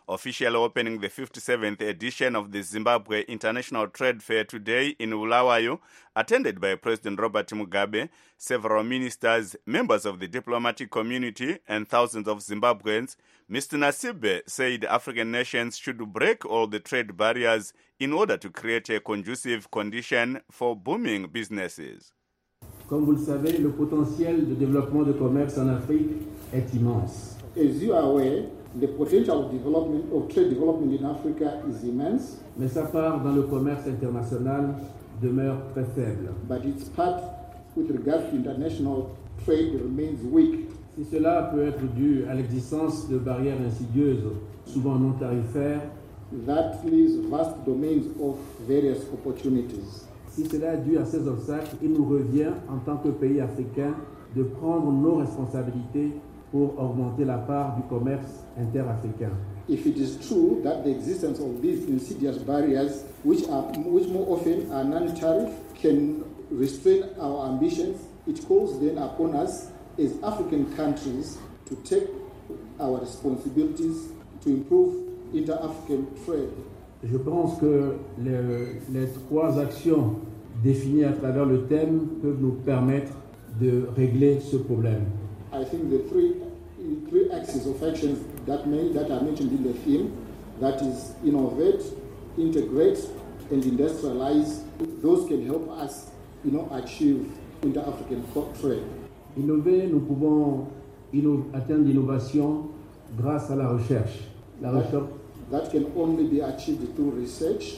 Speaker 2: Officially opening the fifty-seventh edition of the Zimbabwe International Trade Fair today in Bulawayo, attended by President Robert Mugabe, several ministers, members of the diplomatic community, and thousands of Zimbabweans, Mister Nasibe said African nations should break all the trade barriers in order to create a conducive condition for booming businesses.
Speaker 21: Comme vous le savez, le potentiel de développement de commerce en Afrique est immense.
Speaker 22: As you are aware, the potential of development of trade development in Africa is immense.
Speaker 21: Mais sa part dans le commerce international demeure très faible.
Speaker 22: But its part with regard to international trade remains weak.
Speaker 21: Si cela peut être dû à l'existence de barrières insidieuses, souvent non tarifaires,
Speaker 22: that leaves vast domains of various opportunities.
Speaker 21: Si cela est dû à ces obstacles, il nous revient en tant que pays africains de prendre nos responsabilités pour augmenter la part du commerce interafricain.
Speaker 22: If it is true that the existence of these insidious barriers, which are which more often are non-tariff, can restrain our ambitions, it calls then upon us as African countries to take our responsibilities to improve inter-African trade.
Speaker 21: Je pense que les, les trois actions définies à travers le thème peuvent nous permettre de régler ce problème.
Speaker 22: I think the three three axes of actions that may that are mentioned in the theme, that is innovate, integrate, and industrialize, those can help us, you know, achieve inter-African trade.
Speaker 21: Innover, nous pouvons inno- atteindre l'innovation grâce à la recherche. La
Speaker 22: that,
Speaker 21: recherche.
Speaker 22: That can only be achieved through research.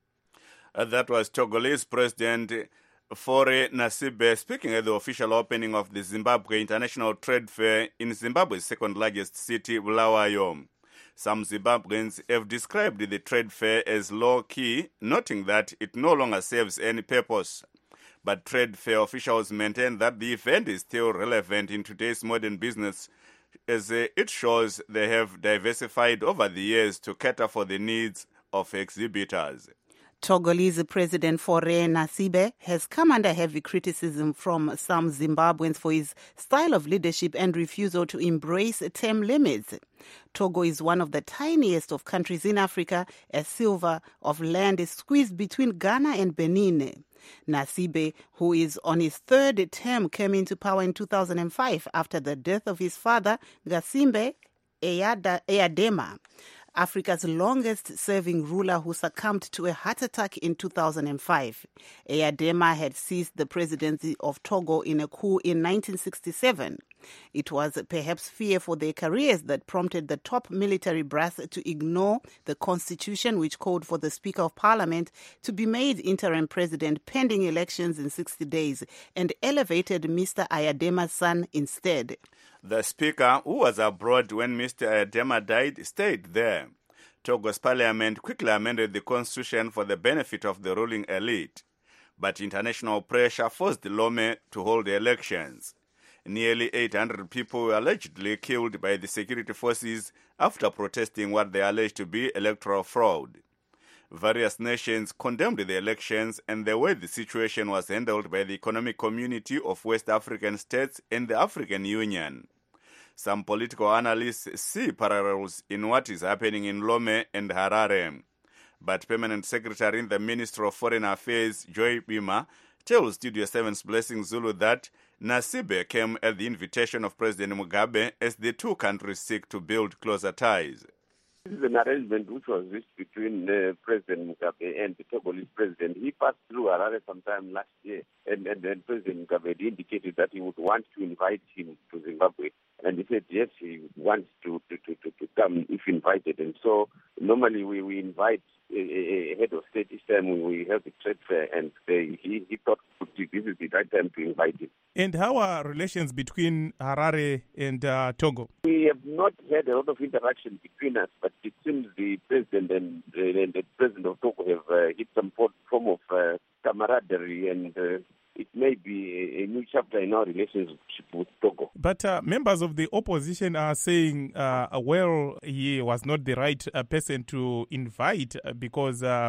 Speaker 2: Uh, that was Togolese President Fore Nasibe speaking at the official opening of the Zimbabwe International Trade Fair in Zimbabwe's second largest city, Bulawayo. Some Zimbabweans have described the trade fair as low-key, noting that it no longer serves any purpose. But trade fair officials maintain that the event is still relevant in today's modern business, as uh, it shows they have diversified over the years to cater for the needs of exhibitors.
Speaker 9: Togolese President Fore Nasibe has come under heavy criticism from some Zimbabweans for his style of leadership and refusal to embrace term limits. Togo is one of the tiniest of countries in Africa, as silver of land is squeezed between Ghana and Benin. Nasibe, who is on his third term, came into power in two thousand five after the death of his father, Gasimbe Eyadema, Africa's longest-serving ruler who succumbed to a heart attack in two thousand five. Eyadema had seized the presidency of Togo in a coup in nineteen sixty-seven. It was perhaps fear for their careers that prompted the top military brass to ignore the constitution, which called for the Speaker of Parliament to be made interim president pending elections in sixty days, and elevated Mister Eyadema's son instead.
Speaker 2: The speaker, who was abroad when Mister Eyadema died, stayed there. Togo's parliament quickly amended the constitution for the benefit of the ruling elite. But international pressure forced Lome to hold elections. Nearly eight hundred people were allegedly killed by the security forces after protesting what they alleged to be electoral fraud. Various nations condemned the elections and the way the situation was handled by the Economic Community of West African States and the African Union. Some political analysts see parallels in what is happening in Lome and Harare. But Permanent Secretary in the Ministry of Foreign Affairs, Joy Bima, tells Studio seven's Blessing Zulu that Nasibe came at the invitation of President Mugabe as the two countries seek to build closer ties.
Speaker 5: This is an arrangement which was reached between uh, President Mugabe and the Togolese president. He passed through Harare sometime last year, and, and then President Mugabe indicated that he would want to invite him to Zimbabwe. And he said, yes, he wants to, to, to, to, to come if invited. And so normally we, we invite a, a head of state each time we have the trade fair, and they, he, he thought this is the right time to invite him.
Speaker 4: And how are relations between Harare and uh, Togo?
Speaker 5: We have not had a lot of interaction between us, but it seems the president and, uh, and the president of Togo have uh, hit some form of uh, camaraderie, and uh, it maybe a, a new chapter in our relationship with Togo.
Speaker 4: But uh, members of the opposition are saying, uh, well, he was not the right uh, person to invite uh, because uh,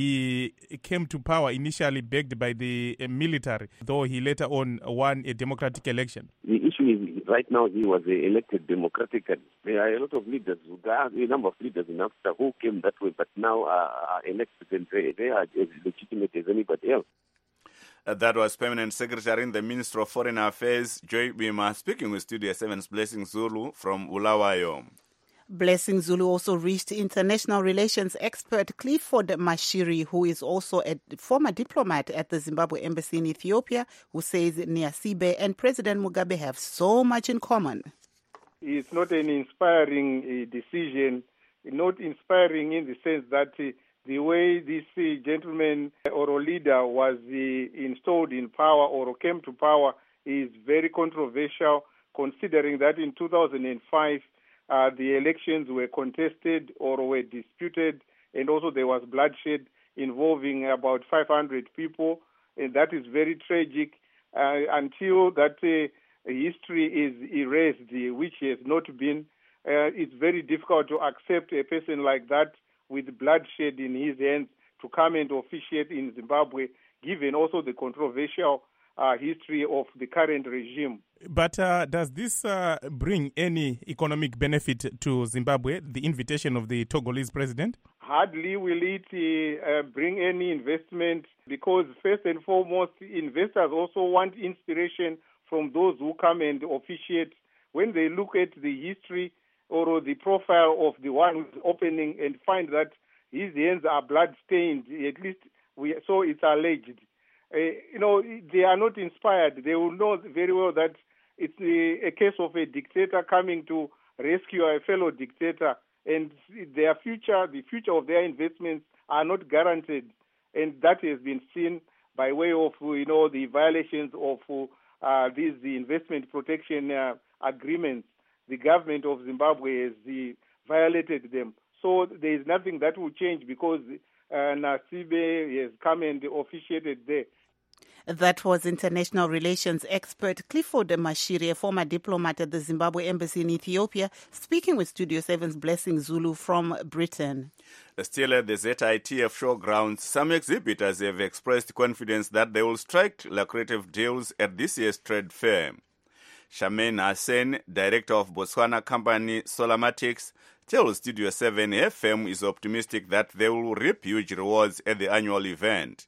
Speaker 4: he came to power initially backed by the uh, military, though he later on won a democratic election.
Speaker 5: The issue is, right now, he was elected democratically. There are a lot of leaders, there are a number of leaders in Africa who came that way, but now are, are elected and they, they are as legitimate as anybody else.
Speaker 2: Uh, that was Permanent Secretary in the Ministry of Foreign Affairs, Joy Bima, speaking with Studio seven's Blessing Zulu from Bulawayo.
Speaker 9: Blessing Zulu also reached international relations expert Clifford Mashiri, who is also a former diplomat at the Zimbabwe embassy in Ethiopia, who says Neasibe and President Mugabe have so much in common.
Speaker 6: It's not an inspiring uh, decision, not inspiring in the sense that uh, the way this uh, gentleman or leader was uh, installed in power or came to power is very controversial, considering that in two thousand five, Uh, the elections were contested or were disputed, and also there was bloodshed involving about five hundred people, and that is very tragic. Uh, until that uh, history is erased, which has not been, uh, it's very difficult to accept a person like that with bloodshed in his hands to come and officiate in Zimbabwe, given also the controversial uh, history of the current regime.
Speaker 4: But uh, does this uh, bring any economic benefit to Zimbabwe, the invitation of the Togolese president?
Speaker 6: Hardly will it uh, bring any investment, because first and foremost, investors also want inspiration from those who come and officiate. When they look at the history or the profile of the one who's opening and find that his hands are blood-stained, at least we, so it's alleged. Uh, you know, they are not inspired. They will know very well that it's a, a case of a dictator coming to rescue a fellow dictator, and their future, the future of their investments are not guaranteed. And that has been seen by way of, you know, the violations of uh, these the investment protection uh, agreements. The government of Zimbabwe has the, violated them. So there is nothing that will change because uh, Neasibe has come and officiated there.
Speaker 9: That was international relations expert Clifford Mashiri, a former diplomat at the Zimbabwe embassy in Ethiopia, speaking with Studio seven's Blessing Zulu from Britain.
Speaker 2: Still at the Z I T F showgrounds, some exhibitors have expressed confidence that they will strike lucrative deals at this year's trade fair. Charmaine Hassan, director of Botswana company Solamatics, tells Studio seven her firm is optimistic that they will reap huge rewards at the annual event.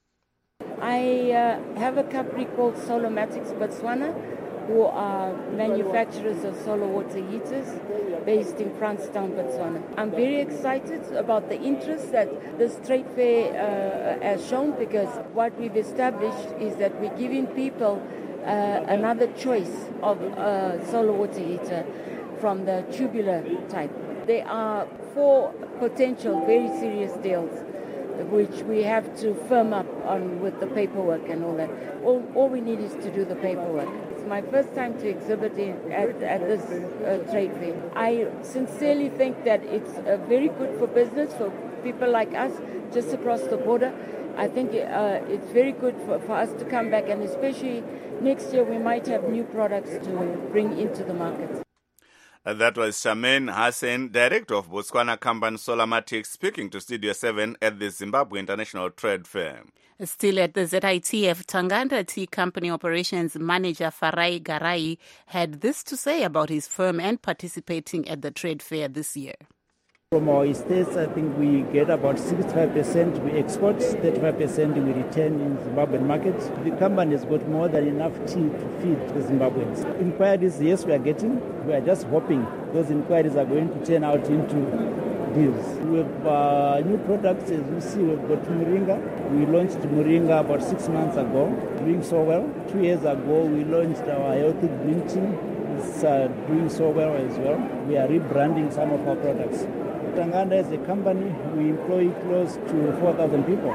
Speaker 1: I uh, have a company called Solamatics Botswana, who are manufacturers of solar water heaters based in Francistown, Botswana. I'm very excited about the interest that this trade fair uh, has shown, because what we've established is that we're giving people uh, another choice of uh, solar water heater from the tubular type. There are four potential very serious deals which we have to firm up on with the paperwork and all that. All, all we need is to do the paperwork. It's my first time to exhibit in, at, at this uh, trade fair. I sincerely think that it's uh, very good for business, for people like us just across the border. I think uh, it's very good for, for us to come back, and especially next year we might have new products to bring into the market.
Speaker 2: Uh, that was Charmaine Hassan, director of Botswana company Solamatics, speaking to Studio seven at the Zimbabwe International Trade Fair.
Speaker 9: Still at the Z I T F, Tanganda Tea Company Operations Manager Farai Garai had this to say about his firm and participating at the trade fair this year.
Speaker 3: From our estates, I think we get about sixty-five percent we export, thirty-five percent we return in Zimbabwean markets. The company has got more than enough tea to feed the Zimbabweans. Inquiries, yes, we are getting. We are just hoping those inquiries are going to turn out into deals. We have uh, new products, as you see, we've got Moringa. We launched Moringa about six months ago, doing so well. Two years ago, we launched our healthy green tea. It's uh, doing so well as well. We are rebranding some of our products. Tanganda as a company, we employ close to four thousand people.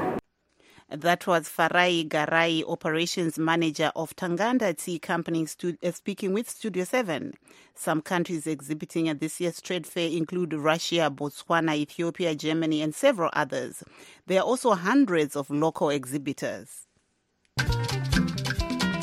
Speaker 9: That was Farai Garai, operations manager of Tanganda Tea Company, stu- uh, speaking with Studio seven. Some countries exhibiting at this year's trade fair include Russia, Botswana, Ethiopia, Germany, and several others. There are also hundreds of local exhibitors.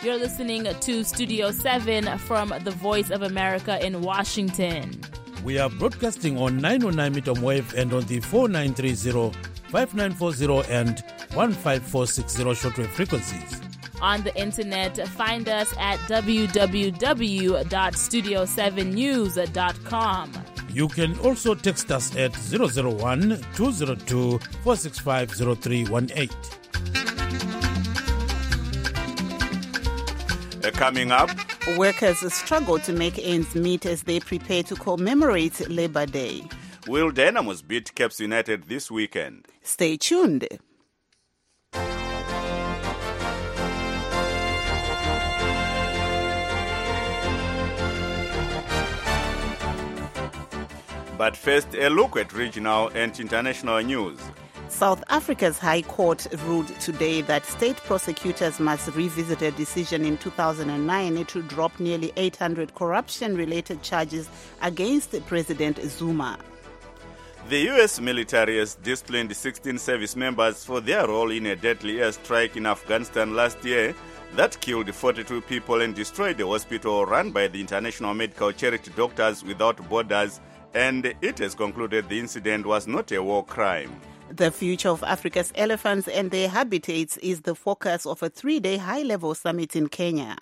Speaker 7: You're listening to Studio seven from the Voice of America in Washington.
Speaker 8: We are broadcasting on nine oh nine meter wave and on the four nine three zero, five nine four zero and one five four six zero shortwave frequencies.
Speaker 7: On the internet, find us at w w w dot studio seven news dot com.
Speaker 8: You can also text us at zero zero one, two zero two, four six five, zero three one eight.
Speaker 2: Uh, coming up,
Speaker 9: workers struggle to make ends meet as they prepare to commemorate Labor Day.
Speaker 2: Will Dynamos beat Caps United this weekend?
Speaker 9: Stay tuned.
Speaker 2: But first, a look at regional and international news.
Speaker 9: South Africa's High Court ruled today that state prosecutors must revisit a decision in two thousand nine to drop nearly eight hundred corruption-related charges against President Zuma.
Speaker 2: The U S military has disciplined sixteen service members for their role in a deadly airstrike in Afghanistan last year that killed forty-two people and destroyed a hospital run by the international medical charity Doctors Without Borders, and it has concluded the incident was not a war crime.
Speaker 9: The future of Africa's elephants and their habitats is the focus of a three-day high-level summit in Kenya.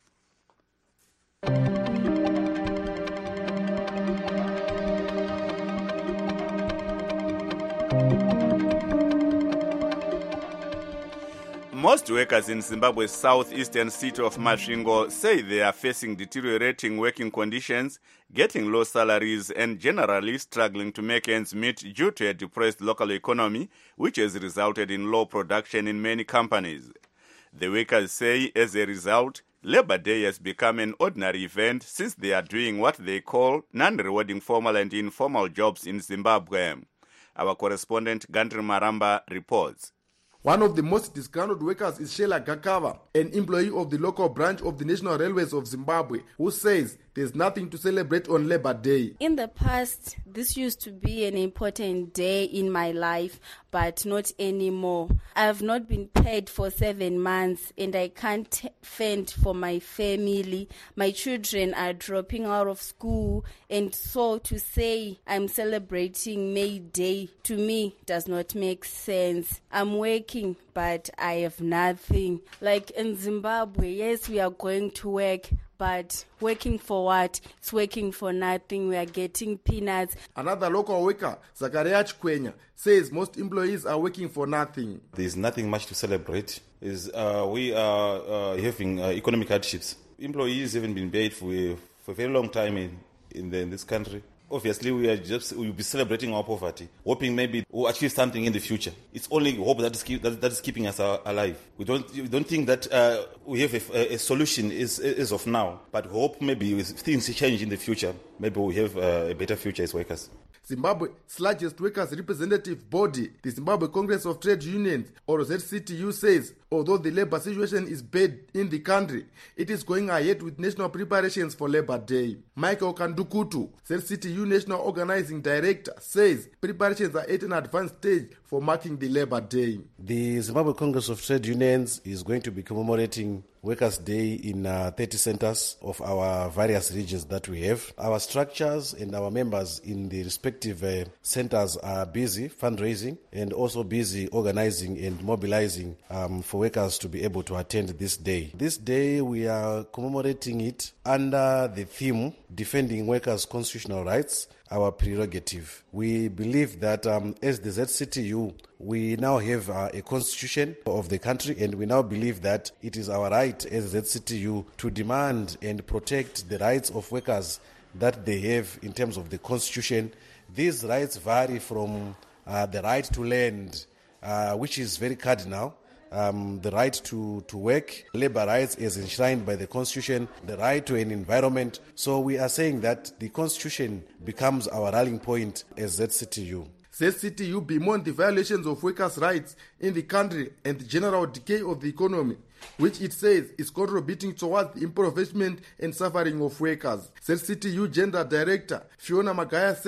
Speaker 2: Most workers in Zimbabwe's southeastern city of Masvingo say they are facing deteriorating working conditions, getting low salaries, and generally struggling to make ends meet due to a depressed local economy, which has resulted in low production in many companies. The workers say, as a result, Labor Day has become an ordinary event since they are doing what they call non-rewarding formal and informal jobs in Zimbabwe. Our correspondent Gandri Maramba reports.
Speaker 23: One of the most disgruntled workers is Sheila Gakava, an employee of the local branch of the National Railways of Zimbabwe, who says there's nothing to celebrate on Labor Day.
Speaker 20: In the past, this used to be an important day in my life, but not anymore. I've not been paid for seven months and I can't fend for my family. My children are dropping out of school, and so to say I'm celebrating May Day to me does not make sense. I'm working, but I have nothing. Like in Zimbabwe, yes, we are going to work, but working for what? It's working for nothing. We are getting peanuts.
Speaker 23: Another local worker, Zakaria Chikwenya, says most employees are working for nothing.
Speaker 24: There's nothing much to celebrate. Is uh, we are uh, having uh, economic hardships. Employees haven't been paid for a, for a very long time in, in, the, in this country. Obviously, we are just we will be celebrating our poverty, hoping maybe we'll achieve something in the future. It's only hope that is, keep, that, that is keeping us alive. We don't we don't think that uh, we have a, a solution is as of now, but hope maybe if things change in the future, maybe we have uh, a better future as workers.
Speaker 23: Zimbabwe's largest workers' representative body, the Zimbabwe Congress of Trade Unions, or Z C T U, says although the labor situation is bad in the country, it is going ahead with national preparations for Labor Day. Michael Kandukutu, Z C T U National Organizing Director, says preparations are at an advanced stage for marking the Labor Day.
Speaker 25: The Zimbabwe Congress of Trade Unions is going to be commemorating Workers' Day in uh, thirty centers of our various regions that we have. Our structures and our members in the respective uh, centers are busy fundraising and also busy organizing and mobilizing um, for workers to be able to attend this day. This day we are commemorating it under the theme Defending Workers' Constitutional Rights, our prerogative. We believe that um, as the Z C T U, we now have uh, a constitution of the country, and we now believe that it is our right as Z C T U to demand and protect the rights of workers that they have in terms of the constitution. These rights vary from uh, the right to land, uh, which is very cardinal, Um, the right to, to work, labor rights as enshrined by the Constitution, the right to an environment. So we are saying that the Constitution becomes our rallying point as Z C T U.
Speaker 23: Z C T U bemoaned the violations of workers' rights in the country and the general decay of the economy, which it says is contributing towards the impoverishment and suffering of workers. Z C T U Gender Director Fiona Magaya says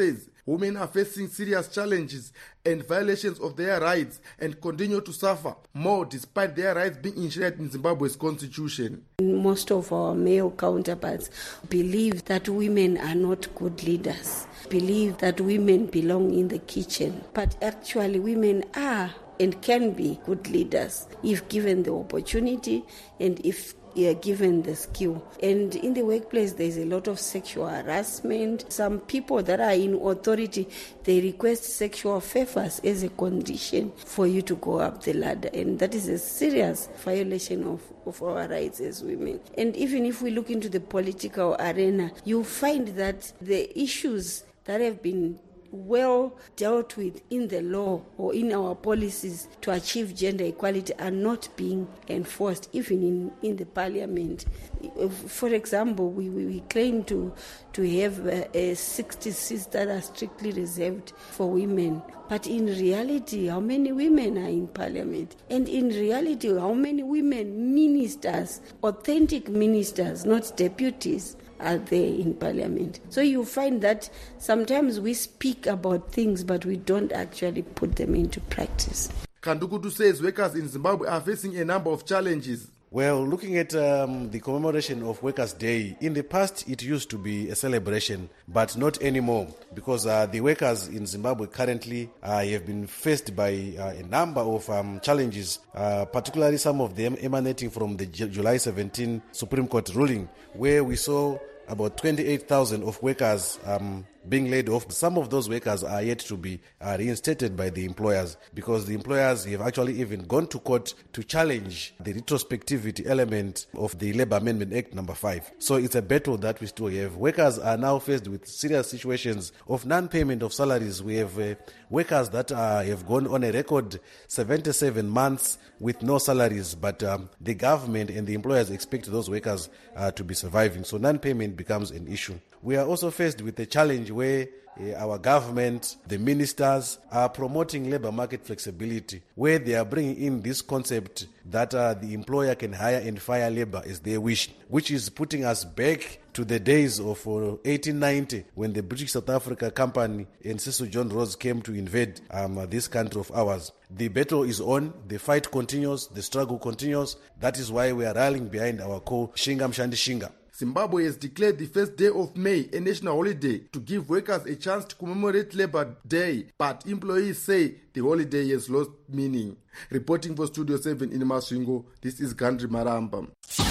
Speaker 23: Women are facing serious challenges and violations of their rights and continue to suffer more despite their rights being enshrined in Zimbabwe's constitution.
Speaker 10: Most of our male counterparts believe that women are not good leaders, believe that women belong in the kitchen, but actually women are and can be good leaders if given the opportunity and if yeah, given the skill. And in the workplace, there's a lot of sexual harassment. Some people that are in authority, they request sexual favors as a condition for you to go up the ladder. And that is a serious violation of, of our rights as women. And even if we look into the political arena, you find that the issues that have been well dealt with in the law or in our policies to achieve gender equality are not being enforced, even in, in the parliament. For example, we, we, we claim to, to have uh, uh, sixty seats that are strictly reserved for women. But in reality, how many women are in parliament? And in reality, how many women ministers, authentic ministers, not deputies, are there in parliament? So you find that sometimes we speak about things, but we don't actually put them into practice.
Speaker 23: Kandukutu says workers in Zimbabwe are facing a number of challenges.
Speaker 25: Well, looking at um, the commemoration of Workers' Day, in the past it used to be a celebration, but not anymore, because uh, the workers in Zimbabwe currently uh, have been faced by uh, a number of um, challenges, uh, particularly some of them emanating from the J- July seventeenth Supreme Court ruling, where we saw about twenty-eight thousand of workers um, being laid off. Some of those workers are yet to be uh, reinstated by the employers, because the employers have actually even gone to court to challenge the retrospectivity element of the Labour Amendment Act number five. So it's a battle that we still have. Workers are now faced with serious situations of non-payment of salaries. We have uh, workers that uh, have gone on a record seventy-seven months with no salaries, but um, the government and the employers expect those workers uh, to be surviving. So non-payment becomes an issue. We are also faced with a challenge where uh, our government, the ministers, are promoting labor market flexibility, where they are bringing in this concept that uh, the employer can hire and fire labor as they wish, which is putting us back to the days of uh, eighteen ninety, when the British South Africa Company and Cecil John Rhodes came to invade um, this country of ours. The battle is on, the fight continues, the struggle continues. That is why we are rallying behind our call, Shinga Mshandi Shinga.
Speaker 23: Zimbabwe has declared the first day of May a national holiday to give workers a chance to commemorate Labour Day, but employees say the holiday has lost meaning. Reporting for Studio seven in Masvingo, this is Gandri Maramba.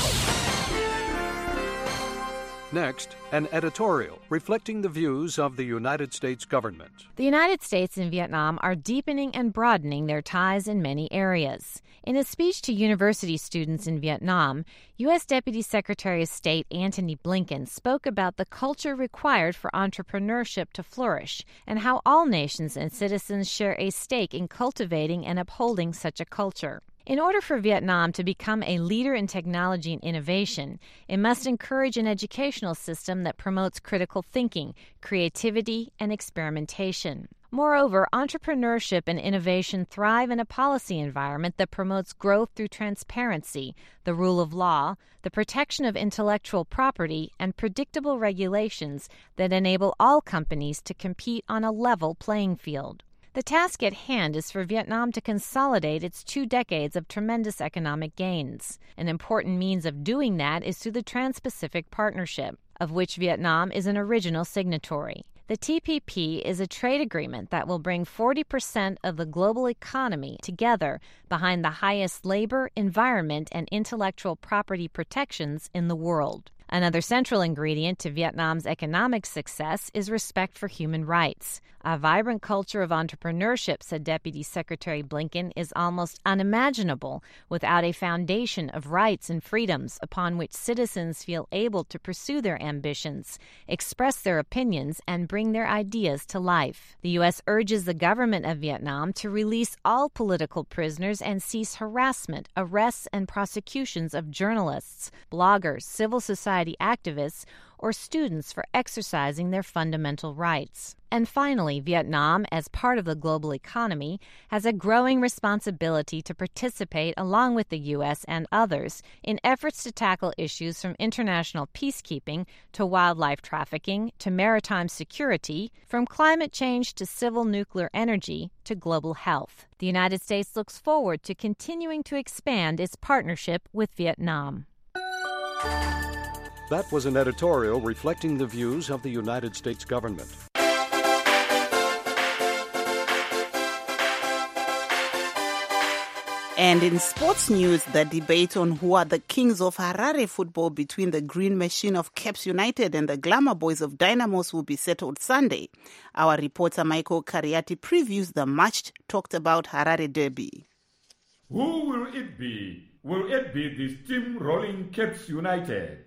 Speaker 11: Next, an editorial reflecting the views of the United States government.
Speaker 12: The United States and Vietnam are deepening and broadening their ties in many areas. In a speech to university students in Vietnam, U S Deputy Secretary of State Antony Blinken spoke about the culture required for entrepreneurship to flourish and how all nations and citizens share a stake in cultivating and upholding such a culture. In order for Vietnam to become a leader in technology and innovation, it must encourage an educational system that promotes critical thinking, creativity, and experimentation. Moreover, entrepreneurship and innovation thrive in a policy environment that promotes growth through transparency, the rule of law, the protection of intellectual property, and predictable regulations that enable all companies to compete on a level playing field. The task at hand is for Vietnam to consolidate its two decades of tremendous economic gains. An important means of doing that is through the Trans-Pacific Partnership, of which Vietnam is an original signatory. The T P P is a trade agreement that will bring forty percent of the global economy together behind the highest labor, environment, and intellectual property protections in the world. Another central ingredient to Vietnam's economic success is respect for human rights. A vibrant culture of entrepreneurship, said Deputy Secretary Blinken, is almost unimaginable without a foundation of rights and freedoms upon which citizens feel able to pursue their ambitions, express their opinions, and bring their ideas to life. The U S urges the government of Vietnam to release all political prisoners and cease harassment, arrests, and prosecutions of journalists, bloggers, civil society society activists or students for exercising their fundamental rights. And finally, Vietnam, as part of the global economy, has a growing responsibility to participate along with the U S and others in efforts to tackle issues from international peacekeeping to wildlife trafficking to maritime security, from climate change to civil nuclear energy to global health. The United States looks forward to continuing to expand its partnership with Vietnam.
Speaker 11: That was an editorial reflecting the views of the United States government.
Speaker 9: And in sports news, the debate on who are the kings of Harare football between the Green Machine of Caps United and the Glamour Boys of Dynamos will be settled Sunday. Our reporter Michael Kariati previews the much talked about Harare derby.
Speaker 15: Who will it be? Will it be the steam-rolling Caps United?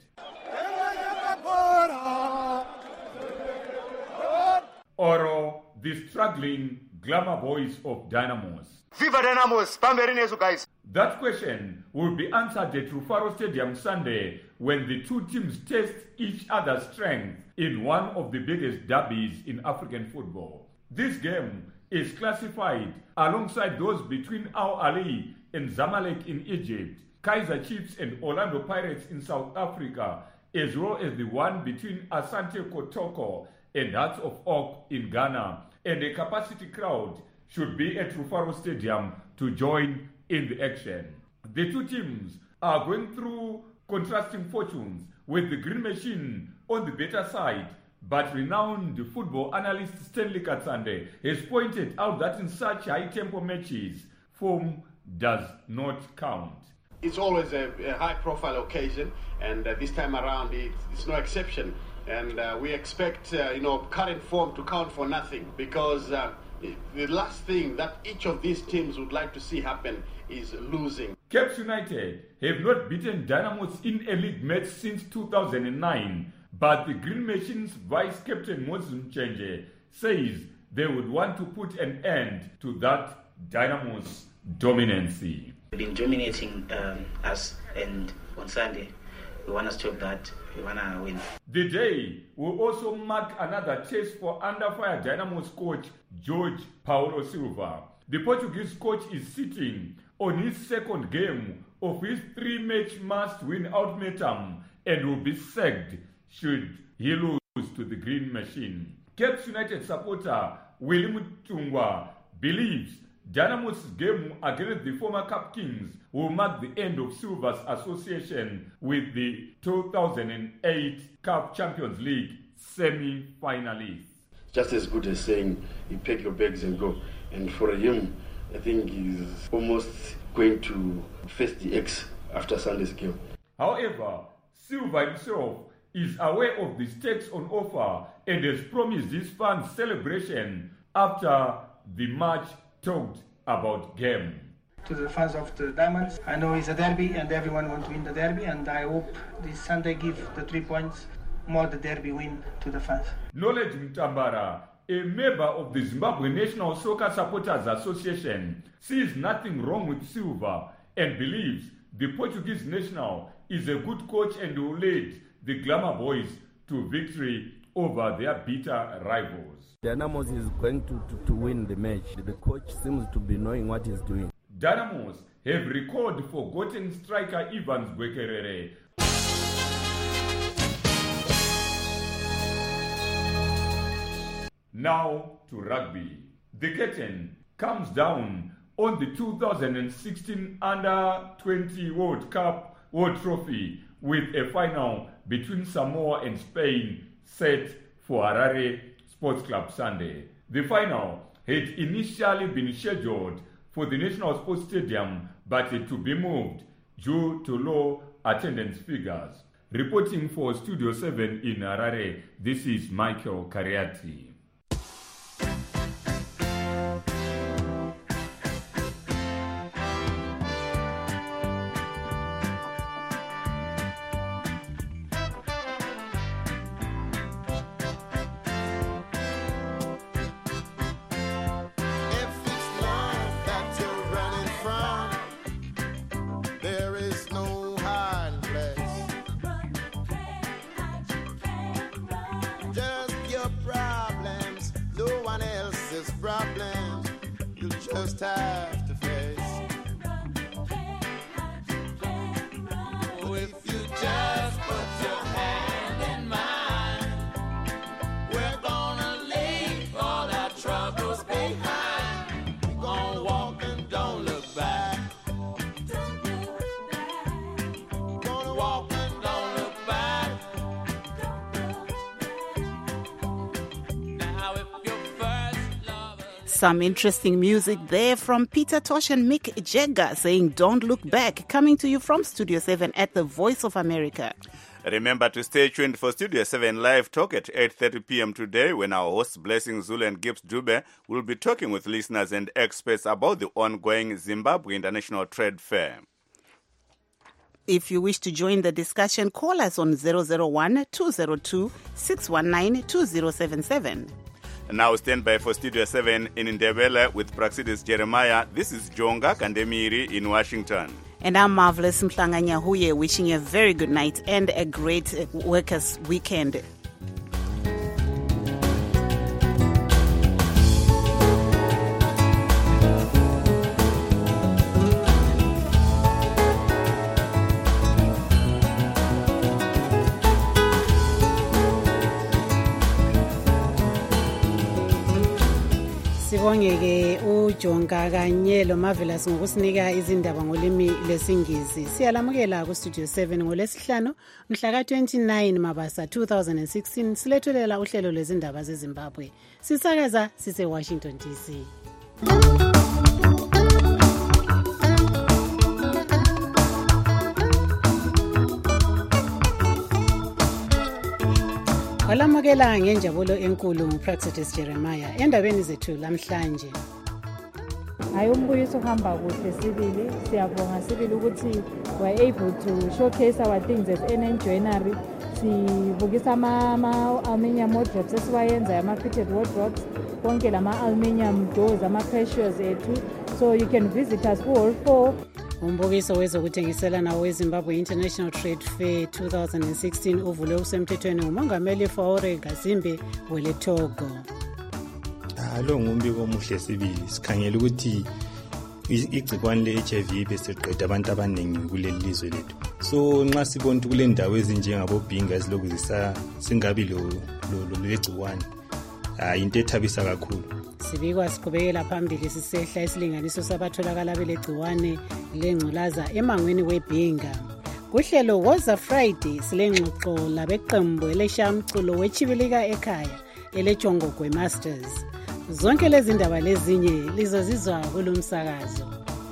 Speaker 15: Or the struggling Glamour Boys of Dynamos?
Speaker 13: Viva Dynamos! Pamberinesu, guys!
Speaker 15: That question will be answered at Rufaro Stadium Sunday when the two teams test each other's strength in one of the biggest derbies in African football. This game is classified alongside those between Al Ahly and Zamalek in Egypt, Kaizer Chiefs and Orlando Pirates in South Africa, as well as the one between Asante Kotoko and Hearts of Oak in Ghana, and a capacity crowd should be at Rufaro Stadium to join in the action. The two teams are going through contrasting fortunes, with the Green Machine on the better side, but renowned football analyst Stanley Katsande has pointed out that in such high-tempo matches, form does not count.
Speaker 14: It's always a, a high-profile occasion, and uh, this time around it, it's no exception. And uh, we expect, uh, you know, current form to count for nothing, because uh, the last thing that each of these teams would like to see happen is losing.
Speaker 15: Caps United have not beaten Dynamos in a league match since two thousand nine, but the Green Machine's vice-captain Moses Mchenje says they would want to put an end to that Dynamos dominancy.
Speaker 16: They've been dominating um, us, and on Sunday we want to stop that. We want to win.
Speaker 15: The day will also mark another test for under-fire Dynamos coach George Paulo Silva. The Portuguese coach is sitting on his second game of his three-match must-win ultimatum and will be sacked should he lose to the Green Machine. Caps United supporter William Tungwa believes Dynamos' game against the former Cup Kings will mark the end of Silva's association with the two thousand eight Cup Champions League semi-finalists.
Speaker 14: Just as good as saying, you pack your bags and go. And for him, I think he's almost going to face the X after Sunday's game.
Speaker 15: However, Silva himself is aware of the stakes on offer and has promised his fans celebration after the match talked about game.
Speaker 17: To the fans of the Diamonds, I know it's a derby and everyone wants to win the derby, and I hope this Sunday give the three points more the derby win to the fans.
Speaker 15: Knowledge Mtambara, a member of the Zimbabwe National Soccer Supporters Association, sees nothing wrong with Silva and believes the Portuguese national is a good coach and will lead the Glamour Boys to victory over their bitter rivals.
Speaker 18: Dynamos is going to, to, to win the match. The coach seems to be knowing what he's doing.
Speaker 15: Dynamos have recalled forgotten striker Evans Gwekerere. Now to rugby. The curtain comes down on the two thousand sixteen Under twenty World Cup World Trophy with a final between Samoa and Spain set for Harare Sports Club Sunday. The final had initially been scheduled for the National Sports Stadium but had to be moved due to low attendance figures. Reporting for Studio seven in Harare, this is Michael Kariati.
Speaker 4: just have to face. Oh, if you just put your hand in mine, we're gonna leave all our troubles behind. We're gonna walk and don't look back. Gonna walk and don't look back. Now if your first love.
Speaker 9: Some interesting music there from Peter Tosh and Mick Jagger saying Don't Look Back, coming to you from Studio seven at the Voice of America.
Speaker 2: Remember to stay tuned for Studio seven Live Talk at eight thirty p.m. today when our hosts Blessing Zulu and Gibbs Dube will be talking with listeners and experts about the ongoing Zimbabwe International Trade Fair.
Speaker 9: If you wish to join the discussion, call us on zero zero one, two zero two, six one nine, two zero seven seven.
Speaker 2: Now stand by for Studio seven in Ndebele with Praxidis Jeremiah. This is Jonga Kandemiri in Washington.
Speaker 9: And I'm Marvelous Mhlanganya Huye, wishing you a very good night and a great workers' weekend. Sibongeke uJonga kanye lo Marvelous ngokusinika izindaba ngolimi lesiNgisi. Siyalamukela ku Studio seven ngolesihlanu mhla ka twenty-nine Mabasa two thousand sixteen silethulela uhlelo lwezindaba zeZimbabwe. Sisakaza sise Washington D C. Walamukela ngenjabulo enkulu nguPraxidis Jeremiah endabeni zethu lamhlanje.
Speaker 5: Hayi umbuyiso uhamba kuhle sibili, siyabonga sibili ukuthi we're able to showcase our things as N N Joinery. Sibukisa ama aluminium wardrobes esiwayenza ama fitted wardrobes, konke lama aluminium doors, ama precious ethu. So you can visit us all four.
Speaker 9: Umbukiso wezokuthengisela nawo weZimbabwe International Trade Fair two thousand sixteen uvule usemthethweni ngumongameli Faure Gazimbe weLetogo.
Speaker 19: Alo ngumbiko omuhle sibili, sikhangela ukuthi igcikwane le-H I V besiqeda abantu abaningi kuleli lizwe lethu. So nxa sibona ukuthi kule ndawo ezinjengabobhinga ezilokhu singabi lo legciwane, hayi into ethabisa kakhulu.
Speaker 9: Sibikwa siqhubekela phambili sisehla isilinganiso sabatholakala belegciwane lengculaza emangweni webhinga. Kuhlelo Woza Friday silengxoxo labeqembu eleshamculo wechibilika ekhaya elejongogwe Masters. Zonke lezi ndaba lezinye lizozizwa kulomsakazo.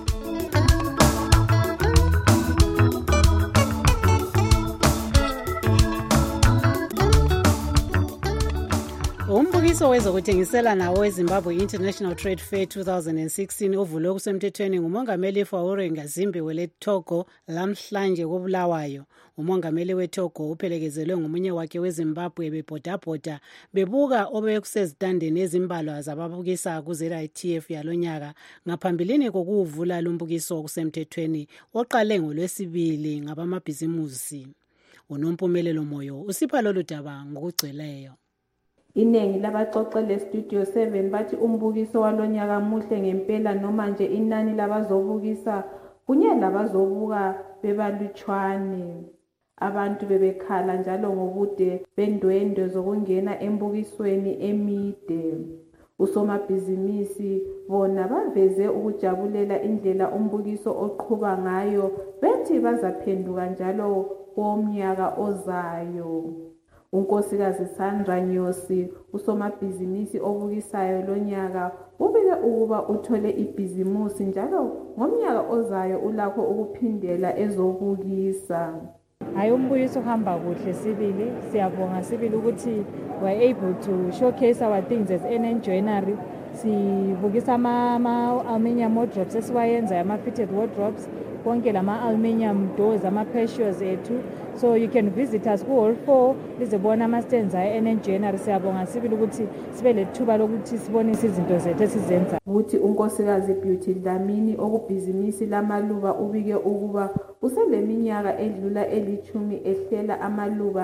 Speaker 9: Umbukiso wezokuthengisela nawo weZimbabwe International Trade Fair two thousand sixteen uvule kusemthethweni ngumongameli Faure Gazimbe weLetogo lamhlanje koBulawayo. Umongameli weTogo uphelekezelwe ngomunye wakhe weZimbabwe bebhodabhoda bebuka obekusezitandeni ezimbalwa zababukisa ku-Z I T F yalonyaka ngaphambilini kokuvula lumbukiso kusemthethweni oqale ngolwesibili ngabamabhizimusi. Unompumelelo Moyo usipha lolu daba ngokugcweleyo.
Speaker 21: Iningi labaxoxele Studio seven bathi umbukiso walonyaka muhle ngempela noma nje inani labazobukisa kunye labazobuka bebalutshwane. Abantu bebekhala njalo ngobude bendwendwe zokungena embukisweni emide. Usomabhizimisi bona baveze ukujabulela indlela umbukiso oqhubeka ngayo bethi bazaphenduka njalo komnyaka ozayo. Unkosikazi Sandra Nyosi usomabhizimisi obukisayo lonyaka ubike ukuba uthole ibhizimusi njalo ngomnyaka ozayo ulakho ukuphindela ezobukisa.
Speaker 5: Hayi umbuyiso uhamba kuhle sibili, siyabonga sibili ukuthi we're able to showcase our things as N N Joinery. Sibukisa ama aluminium wardrobes esiwayenza ama fitted wardrobes, konke lama aluminium doors, ama precious ethu. So you can visit us all four lizebona ama stands ayi N N Joinery. Siyabonga sibili ukuthi sibe lethuba lokuthi sibonise izinto zethu esizenza. Uthi unkosikazi Beauty Dlamini okubhizimisi lamaluba ubike ukuba useleminyaka edlula elithumi ehlela amaluba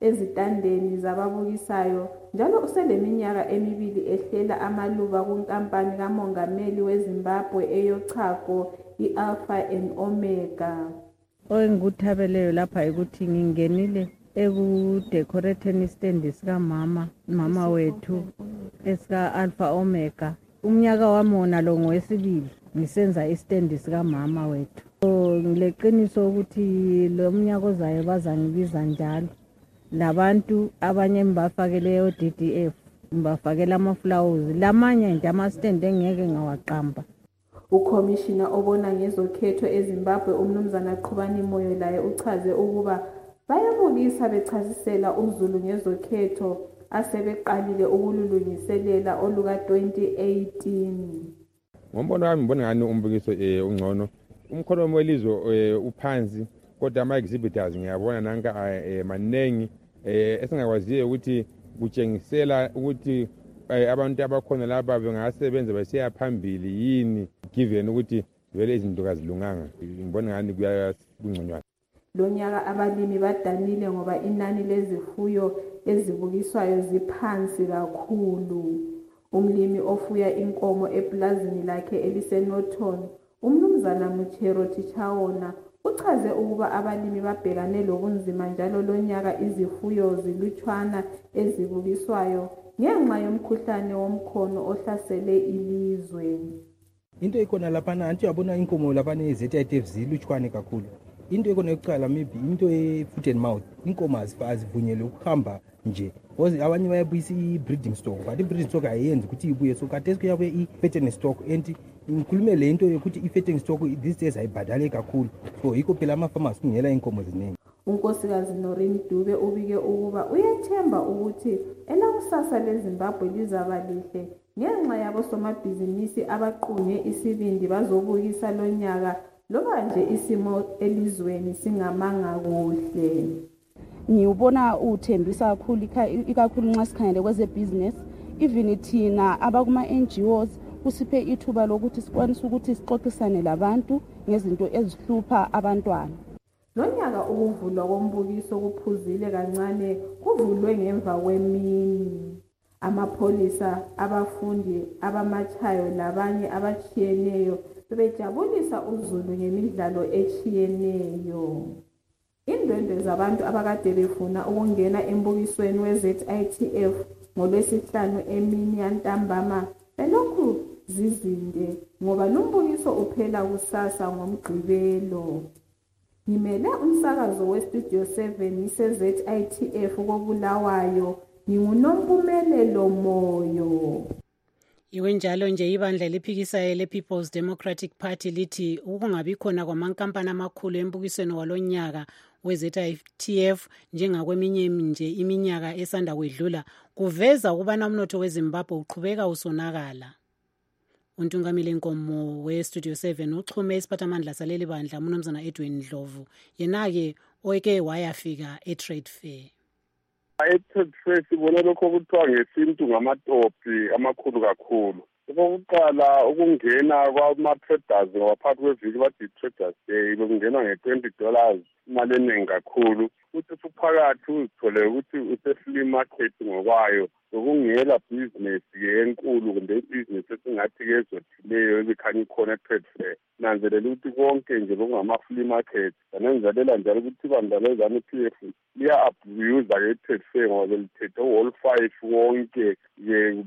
Speaker 21: ezitandeni zababukisayo njalo useleminyaka emibili ehlela amaluba kunkampani kamongameli weZimbabwe eyochago i-Alpha and Omega.
Speaker 1: Engikuthabeleyo lapha ukuthi ngingenile ekudecorateni stand sikamama mama wethu esika Alpha Omega. Umnyaka wami wona lo ngowesibili ngisenza istand sikamama wethu. Ngileqiniso ukuthi lo mnyaka ozayo bazangibiza njalo. Labantu abanye mbafakele o-D D F, mbafakela amaflowers, lamanye nje ama-stand engeke ngawaqamba.
Speaker 21: Ukhomishina obona ngezokhetho eZimbabwe umnumzana Qhubani Moyo laye uchaze ukuba bayabukisa bechasisela uZulu ngezokhetho asebeqalile ukululungiselela oluka twenty eighteen.
Speaker 3: Ngombono wami ngibona ngani umbukiso eh ungcono. Umkholomo welizwe uphansi kodwa ama exhibitors ngiyabona nanka manengi eh esingakwaziyo ukuthi kutshengisela ukuthi abantu abakhona laba bengasebenza besiya phambili yini given ukuthi vele izinto kazilunganga. Ngibona ngani kuyakungconywana.
Speaker 21: Lonyaka abalimi badanile ngoba inani lezifuyo ezibukiswayo ziphansi kakhulu. Umlimi ofuya inkomo eplazini lakhe eliseNorton, umnumzana Muchero Tichawona, uchaze ukuba abalimi babhekane lobunzima njalo lonyaka izifuyo zilutshwana ezibukiswayo ngenxa yomkhuhlane womkhono ohlasele ilizwe.
Speaker 6: Into ikhona laphana anti yabona inkomo laphana eZ I T F zilutshwane kakhulu. Into ekona yokuqala maybe into e-foot and mouth, inkomo azivunyelwe ukuhamba nje. Because abanye bayabuyisa i-breeding stock, but i-breeding stock ayenzi ukuthi ibuye, so kade kuyabe i-fattening stock and ngikhulume le into yokuthi i-fattening stock these days ayibhadale kakhulu, so yikho phela ama-farmers kungela inkomo ziningi.
Speaker 21: Unkosikazi Noreen Dube ubike ukuba uyethemba ukuthi elakusasa leZimbabwe lizaba lihle ngenxa yabo somabhizinisi abaqunye isibindi bazobukisa lonyaka loba nje isimo elizweni singamanga kuhle.
Speaker 7: Ngiyubona uthembisa kakhulu ikakhulu nxa sikhangele kweze business, even thina abakuma N G Os kusiphe ithuba lokuthi sikwanise ukuthi sixoxisane labantu ngezinto ezihlupha abantwana.
Speaker 21: Lonyaka ukuvulwa kombukiso kuphuzile kancane kuvulwe ngemva kwemini. Amapholisa, abafundi, abamachayo labanye abachiyeneyo bebejabulisa uZulu ngemidlalo echiyeneyo. Indwendwe zabantu abakade befuna ukungena embukisweni we-Z I T F ngolwesihlanu emini yantambama belokhu zizinde ngoba lumbukiso uphela kusasa ngomgqibelo. Ngimele umsakazo we-Studio seven ngise-Z I T F kobulawayo nginguNompumelelo Moyo.
Speaker 22: Iwe njalo nje ibandla liphikisayo le-People's Democratic Party lithi ukungabi khona kwamankampani amakhulu embukisweni walonyaka we-Z I T F njengakweminye nje iminyaka esanda kwedlula kuveza ukubana umnotho weZimbabwe uqhubeka usonakala. Untungamile Nkomo we-Studio seven uxhume isiphathamandla saleli bandla uMnumzana Edwin Ndlovu yena-ke oyeke wayafika e-trade fair.
Speaker 26: E-trade fair sibone lokho kuthiwa ngesintu ngamatopi amakhulu kakhulu. Okokuqala ukungena kwama-traders ngaphakathi kweviki bathi i-traders day bekungenwa nge-twenty dollars imali eningi kakhulu. Uthi uphakathi uzithole ukuthi use-flea market ngokwayo ukungela business-ke enkulu kumbe ibhizinesi esingathi-ke ezothileyo ebikhanya ikhona e-trade fair. Nanzelela ukuthi konke nje lokungama-flea market anenzalela njalo ukuthi ibandla le-ZANU P F liya-abuser-ke i-trade fair ngoba belithethe u-whole five wonke-ke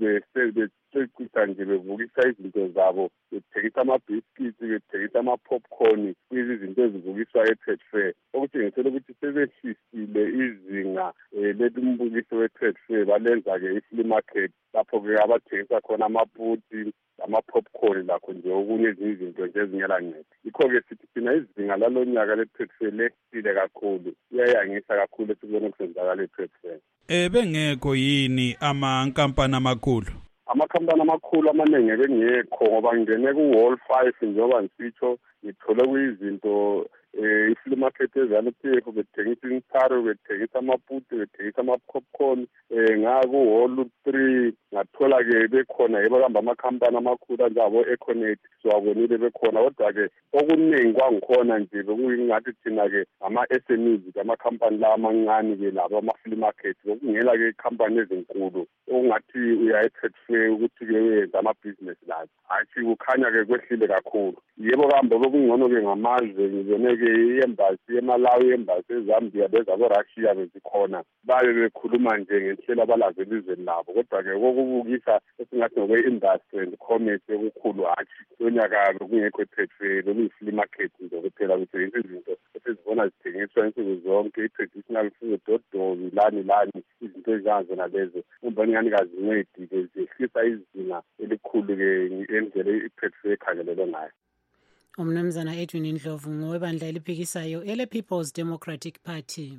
Speaker 26: becicisa nje bevukisa izinto zabo bethengisa ama-biscuits bethengisa ama-popcorn izinto ezivukiswa e-trade fair okutshengisela ukuthi sebehlisile izinga lelimbukiso we-trade fair balenza-ke i-flea market lapho-ke abathengisa khona amaputi ama-popcorn lakho nje okunye ezinye izinto nje ezingela nceda. Yikho-ke sithi thina izinga lalonyaka le-trade fair lehlile kakhulu iyayangisa kakhulu esikubone kusenzakala e-trade fair.
Speaker 27: Eh bengekho yini amankampani amakhulu?
Speaker 26: Amakhampani amakhulu amaningi ebengekho ngoba ngene ku-wall five njengoba ngisitsho ngithole kuyizinto eh i-flea market ezanu P F bethengisa intharo bethengisa amaputi bethengisa ama-popcorn eh ngaku-wall three ngathola-ke bekhona yebo kuhamba amakhampani amakhulu anjengabo-Econet siwabonile bekhona, kodwa-ke okuningi kwangikhona nje bekuyingathi thina-ke ama-S M Es amakhampani la amancane-ke labo ama-flea market bekungela-ke ikhampani ezinkulu okungathi uya e-trade fair ukuthi-ke uyenza amabhizinisi lazo. Hayi kukhanya-ke kwehlile kakhulu. Yebo kuhamba bekungcono-ke ngamazwe ngibone-ke i-embassy eMalawi, i-embassy eZambia bezabo-Russia bezikhona babe bekhuluma nje ngenhlelo abalazo elizweni labo, kodwa-ke kokubukisa esingathi ngokwe-industry and commerce okukhulu hatshi lonyaka bekungekho e-trade fair bekuyi-flea market nje kuphela kuthengisa izinto esizibona zithengiswa insuku zonke, i-traditional food, odobi, lani lani, izinto ezinjengazona lezo umbona ingani kazincedi-ke zehlisa izinga elikhulu-ke endlela i-trade fair ekhangelelwe ngayo.
Speaker 22: Umnumzana Edwin Ndlovu ngowebandla eliphikisayo ele People's Democratic Party.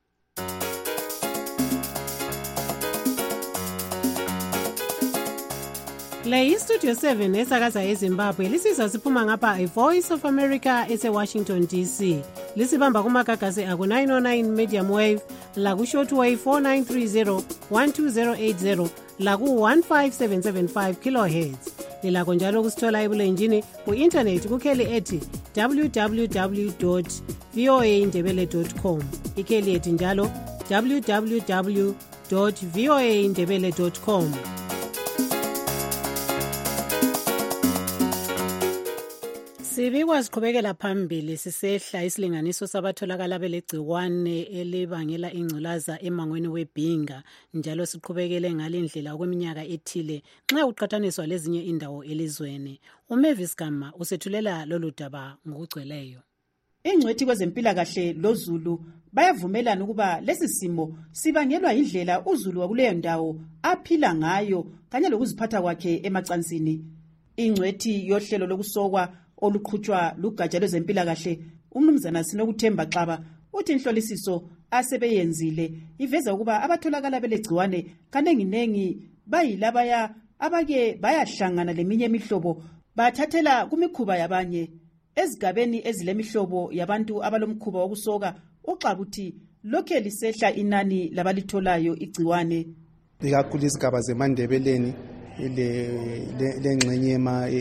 Speaker 22: Le iStudio seven esakaza eZimbabwe lisizwa siphuma ngapha iVoice of America ese-Washington D C. Lisibamba kumagagasi aku nine oh nine medium wave, laku short wave four nine three zero one two zero eight zero, laku one five seven seven five kilohertz. Lilakho njalo kusithola ebulenjini ku-internet kukheli ethi w w w dot v o a ndebele dot com. Ikheli ethi njalo w w w dot v o a ndebele dot com. Sibikwa siqhubekela phambili sisehla isilinganiso sabatholakala belegciwane elibangela ingculaza emangweni weBhinga, njalo siqhubekele ngalindlela okweminyaka ethile nxa uqhathaniswa lezinye indawo elizweni. uMavis Gama usethulela lolu daba ngokugcweleyo.
Speaker 8: Ingcwethi kwezempilakahle loZulu bayavumelana ukuba lesi simo sibangelwa indlela uZulu wakuleyo ndawo aphila ngayo kanye lokuziphatha kwakhe emacansini. Ingcwethi yohlelo lokusokwa oluqhutshwa lugatsha lwezempilakahle umnumzana Sinokuthemba Xaba uthi inhlolisiso asebeyenzile iveza ukuba abatholakala belegciwane kanenginengi bayilabaya abake bayahlangana leminye imihlobo bathathela kumikhuba yabanye. Ezigabeni ezilemihlobo yabantu abalomkhuba wokusoka uXaba uthi lokhe lisehla inani labalitholayo igciwane.
Speaker 10: Ikakhulu izigaba zeMandebeleni lengxenye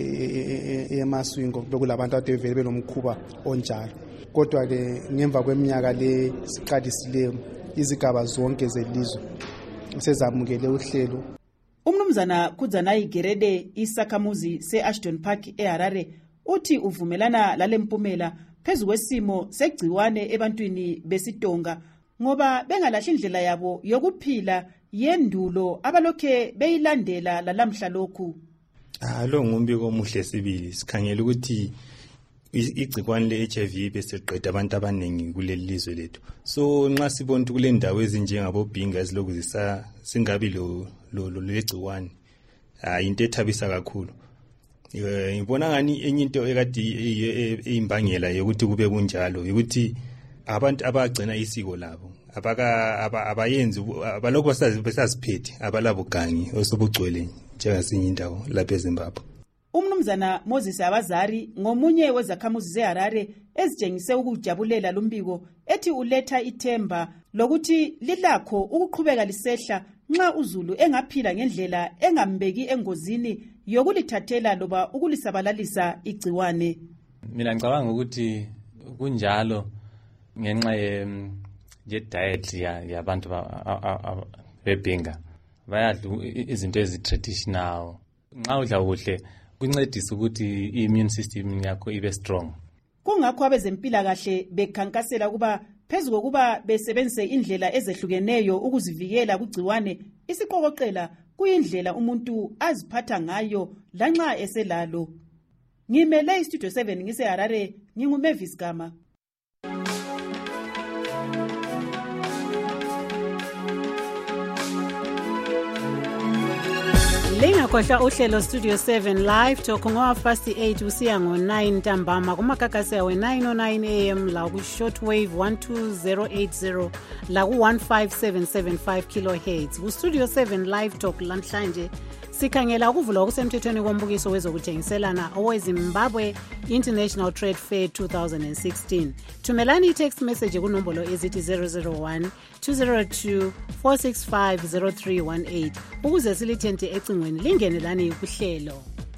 Speaker 10: yemaswingo bekulabantu ade vele belomkhuba onjalo, kodwa-ke ngemva kweminyaka le siqalisileyo izigaba zonke zelizwe sezamukele uhlelo.
Speaker 8: Umnumzana Kudzanayi Gerede isakhamuzi se-Ashton Park eHarare uthi uvumelana lale mpumela phezu kwesimo segciwane ebantwini besitonga ngoba bengalahli indlela yabo yokuphila yendulo abalokhe beyilandela lalamhla lokhu.
Speaker 19: Ah lo ngumbiko omuhle sibili, sikhangela ukuthi igcikwane le-H I V beseqeda abantu abaningi kuleli lizwe lethu. So nxa sibona ukuthi kule ndawo ezinjengabo Bhinga ezilokhu zisa singabi lo lo legciwane, ah into ethabisa kakhulu. Ngibona ngani enye into ekade imbangela yokuthi kube kunjalo ukuthi abantu abagcina isiko labo abaka abayenzi abalokho basaziphethe abalabo gangi osobugcwele njengasinye indawo lapha eZimbabwe.
Speaker 8: Umnumzana Moses Abazari ngomunye wezakhamuzi zeHarare ezitshengise ukujabulela lumbiko ethi uletha ithemba lokuthi lilakho ukuqhubeka lisehla nxa uZulu engaphila ngendlela engambeki engozini yokulithathela loba ukulisabalalisa igciwane.
Speaker 12: Mina ngicabanga ukuthi kunjalo ngenxa ye diet yabantu beBhinga bayadla izinto ezi-traditional. Nxa udla kuhle kuncedisa ukuthi i-immune system yakho ibe strong.
Speaker 8: Kungakho abezempilakahle bekhankasela kuba phezu kokuba besebenzise indlela ezehlukeneyo ukuzivikela kugciwane, isiqokoqela kuyindlela umuntu aziphatha ngayo lanxa eselalo. Ngimele iStudio seven ngiseHarare, nginguMavis Gama.
Speaker 22: Lingakhohlwa uhlelo Studio seven Live Talk ngo-half past eight usiya ngo-nine ntambama kumakakasi awe nine oh nine a m la ku-shortwave one two zero eight zero la ku-one five seven seven five kilohertz. Ku-Studio seven Live Talk lamhlanje sikhangela ukuvulwa okusemthethweni kombukiso wezokuthengiselana oweZimbabwe International Trade Fair twenty sixteen. Thumelani i-text message kunombolo ezithi zero zero one two zero two four six five zero three one eight ukuze silithente ecingweni lingenelani kuhlelo.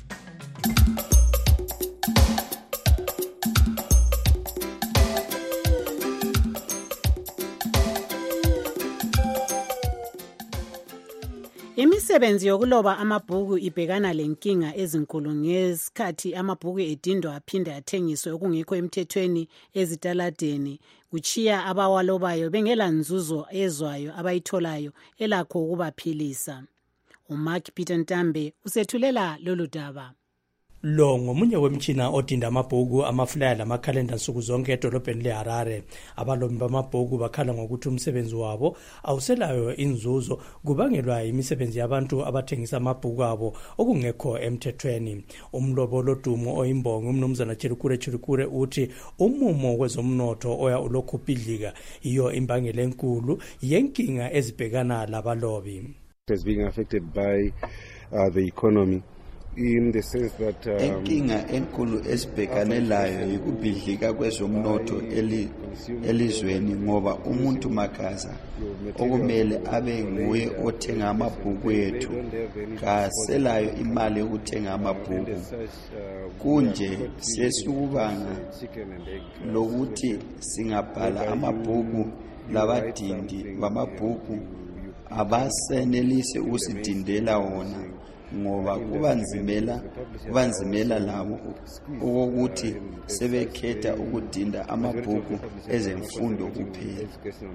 Speaker 22: Imisebenzi yokuloba amabhuku ibhekana lenkinga ezinkulu ngesikhathi amabhuku edindwa aphinde athengiswe okungekho emthethweni ezitaladeni kuchiya abawalobayo bengela nzuzo ezwayo abayitholayo elakho ukubaphilisa. uMark Peter Ntambe usethulela lolu daba.
Speaker 11: Lo ngomunye wemtshina odinda amabhuku amaflyer lamakhalenda nsuku zonke edolobheni leHarare. Abalobi bamabhuku bakhala ngokuthi umsebenzi wabo awuselayo inzuzo kubangelwa imisebenzi yabantu abathengisa amabhuku abo okungekho emthethweni. Umlobo lodumo oyimbongo umnumzana Chirikure Chirikure uthi umumo kwezomnotho oya ulokhu bidlika iyo imbangela enkulu yenkinga ezibhekana labalobi.
Speaker 13: Is being affected by uh, the economy. In the sense that um,
Speaker 16: enkinga enkulu esibhekane layo yikubhidlika kwezomnotho elizweni ngoba umuntu makaza okumele abe nguye othenga amabhuku ethu kaselayo imali yokuthenga amabhuku kunje sesukubanga lokuthi singabhala amabhuku labadindi bamabhuku abasenelise usidindela wona ngoba kubanzimela kubanzimela labo ukuthi sebekhetha ukudinda amabhuku ezemfundo kuphela.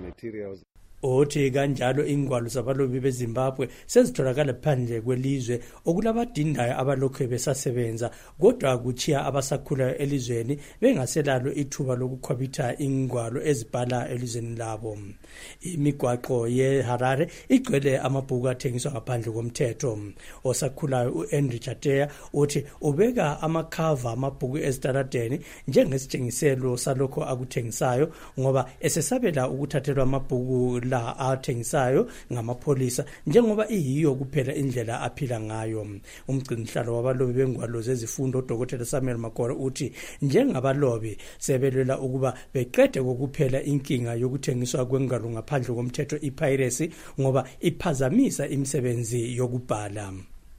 Speaker 11: Othi kanjalo ingwalo zabalobi beZimbabwe sezitholakala phandle kwelizwe okulabadindayo abalokho besasebenza kodwa kuchiya abasakhulayo elizweni bengaselalo ithuba lokukhwabitha ingwalo ezibhala elizweni labo. Imigwaqo yeHarare igcwele amabhuku athengiswa ngaphandle komthetho. Osakhulayo uAndrew Chatea uthi ubeka amakhava amabhuku ezitaladeni njengesitshengiselo salokho akuthengisayo ngoba esesabela ukuthathelwa amabhuku la athengisayo ngamapholisa njengoba iyiyo kuphela indlela aphila ngayo. Umgcinihlalo wabalobi bengwalo zezifundo uDokotela Samuel Makore uthi njengabalobi sebelwela ukuba beqede kokuphela inkinga yokuthengiswa kwengwalo ngaphandle komthetho ipiracy ngoba iphazamisa imisebenzi yokubhala.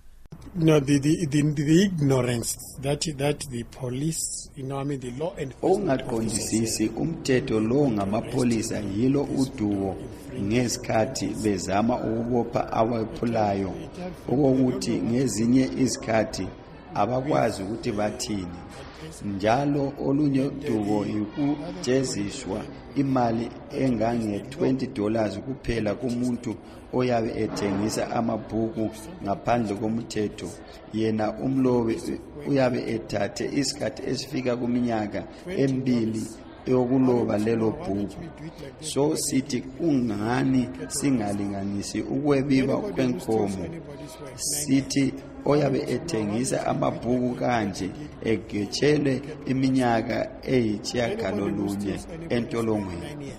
Speaker 20: No, the, the, the, the ignorance that, that the police, you know, I mean, the law enforcement
Speaker 16: ongaqondisisi umthetho lo ngamapolisa yilo uduwo ngesikhathi bezama ukubopha abaphulayo okokuthi ngezinye izikhathi abakwazi ukuthi bathini. Njalo olunye udubo yikujeziswa imali engange twenty dollars kuphela kumuntu oyabe ethengisa amabhuku ngaphandle komthetho. Yena umlobi uyabe ethathe isikhathi esifika kuminyaka emibili yokuloba lelo bhuku. So sithi kungani singalinganisi ukwebiwa kwenkomo. Sithi oyabe ethengisa amabhuku kanje egetshelwe iminyaka eyisitshiyagalolunye entolongweni.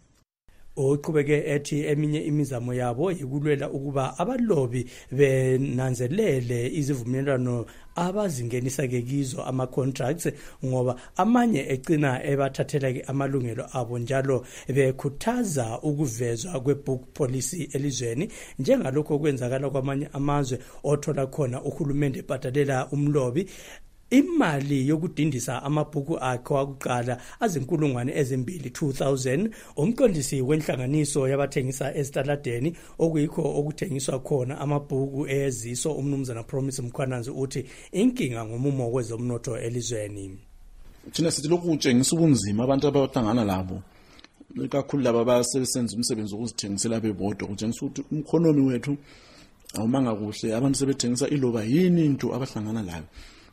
Speaker 11: Oqhubeke ethi eminye imizamo yabo yikulwela ukuba abalobi benanzelele izivumelwano abazingenisa ke kizo ama contracts ngoba amanye ecina ebathathela amalungelo abo njalo bekhuthaza ukuvezwa kwebook policy elizweni njengalokho kwenzakala kwamanye amazwe othola khona uhulumende ebhadalela umlobi imali yokudindisa amabhuku akhe akuqala azinkulungwane ezimbili two thousand. Umqondisi wenhlanganiso yabathengisa ezitaladeni okuyikho okuthengiswa khona amabhuku eziso umnumzana Promise Mkhwananzi uthi inkinga ngomumo kwezomnotho elizweni.
Speaker 23: Thina sithi lokhu kutshengisa ubunzima abantu abahlangana labo kakhulu laba abasebenza umsebenzi wokuzithengisela bebodwa kutshengisa ukuthi umkhonomi wethu awumanga kuhle abantu sebethengisa iloba yini into abahlangana layo.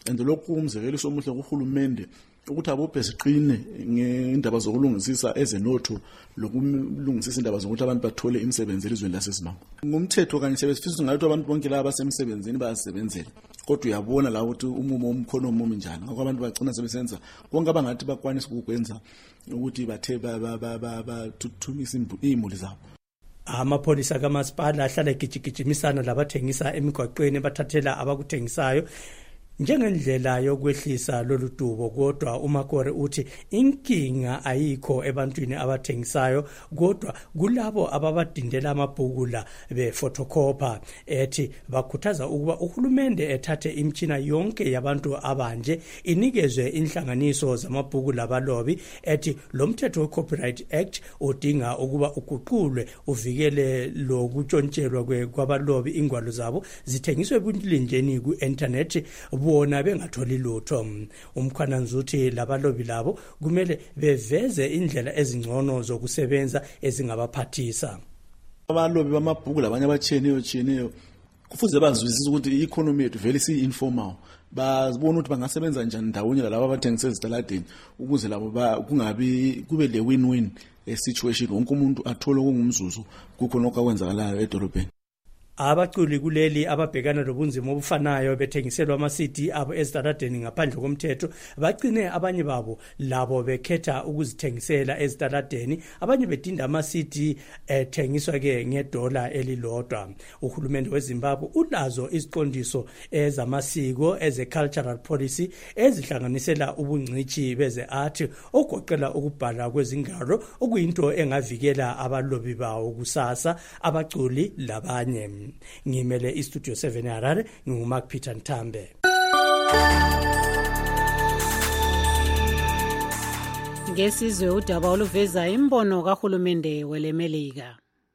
Speaker 23: and lokhu umzekeliso omuhle kuhulumende ukuthi abophe siqine ngendaba zokulungisisa ezenotho lokulungisisa indaba zokuthi abantu bathole imisebenzi elizweni laseZimbabwe. Ngumthetho kanye sebesifisa ngathi abantu bonke laba basemsebenzini bayasebenzela, kodwa uyabona la ukuthi umumo omkhono omumo njani, ngakho abantu bagcina sebesenza konke abangathi bakwanisa ukukwenza ukuthi bathe bathuthukisa imuli zabo.
Speaker 11: Amapholisa kamasipala ahlala egijigijimisana labathengisa emigwaqweni bathathela abakuthengisayo njengendlela yokwehlisa lolu dubo, kodwa uMakore uthi inkinga ayikho ebantwini abathengisayo, kodwa kulabo ababadindela amabhuku la befotokopa. Ethi bakhuthaza ukuba uhulumende ethathe imtshina yonke yabantu abanje inikezwe inhlanganiso zamabhuku labalobi. Ethi lo mthetho we-Copyright Act udinga ukuba uguqulwe uvikele lokuntshontshelwa kwabalobi ingwalo zabo zithengiswe ebuntilindleni ku-internet bona bengatholi lutho. Umkhwananzuthi labalobi labo kumele beveze indlela ezingcono zokusebenza ezingabaphathisa.
Speaker 23: Abalobi bamabhuku labanye abatshiyeneyo tshiyeneyo kufuze bazwisise ukuthi i-economy yethu vele si-informal, bazibona ukuthi bangasebenza njani ndawonye lalabo abathengisa ezitaladeni ukuze labo kungabi kube le win-win situation, wonke umuntu athole okungumzuzu kukho nokho akwenzakalayo edolobheni.
Speaker 11: Abaculi kuleli ababhekana lobunzima obufanayo bethengiselwa ama-C D abo ezitaladeni ngaphandle komthetho bagcine abanye babo labo bekhetha ukuzithengisela ezitaladeni, abanye bedinda ama-C D ethengiswa ke ngedola elilodwa. Uhulumende weZimbabwe ulazo iziqondiso ezamasiko eze-cultural policy ezihlanganisela ubungcithi beze-art ogoqela ukubhala kwezingalo okuyinto engavikela abalobi bawo kusasa abaculi labanye. Ngimele istudio seven Harare, nguMark Peter Ntambe.
Speaker 22: Ngesizwe udaba oluveza imbono kahulumende welemelika.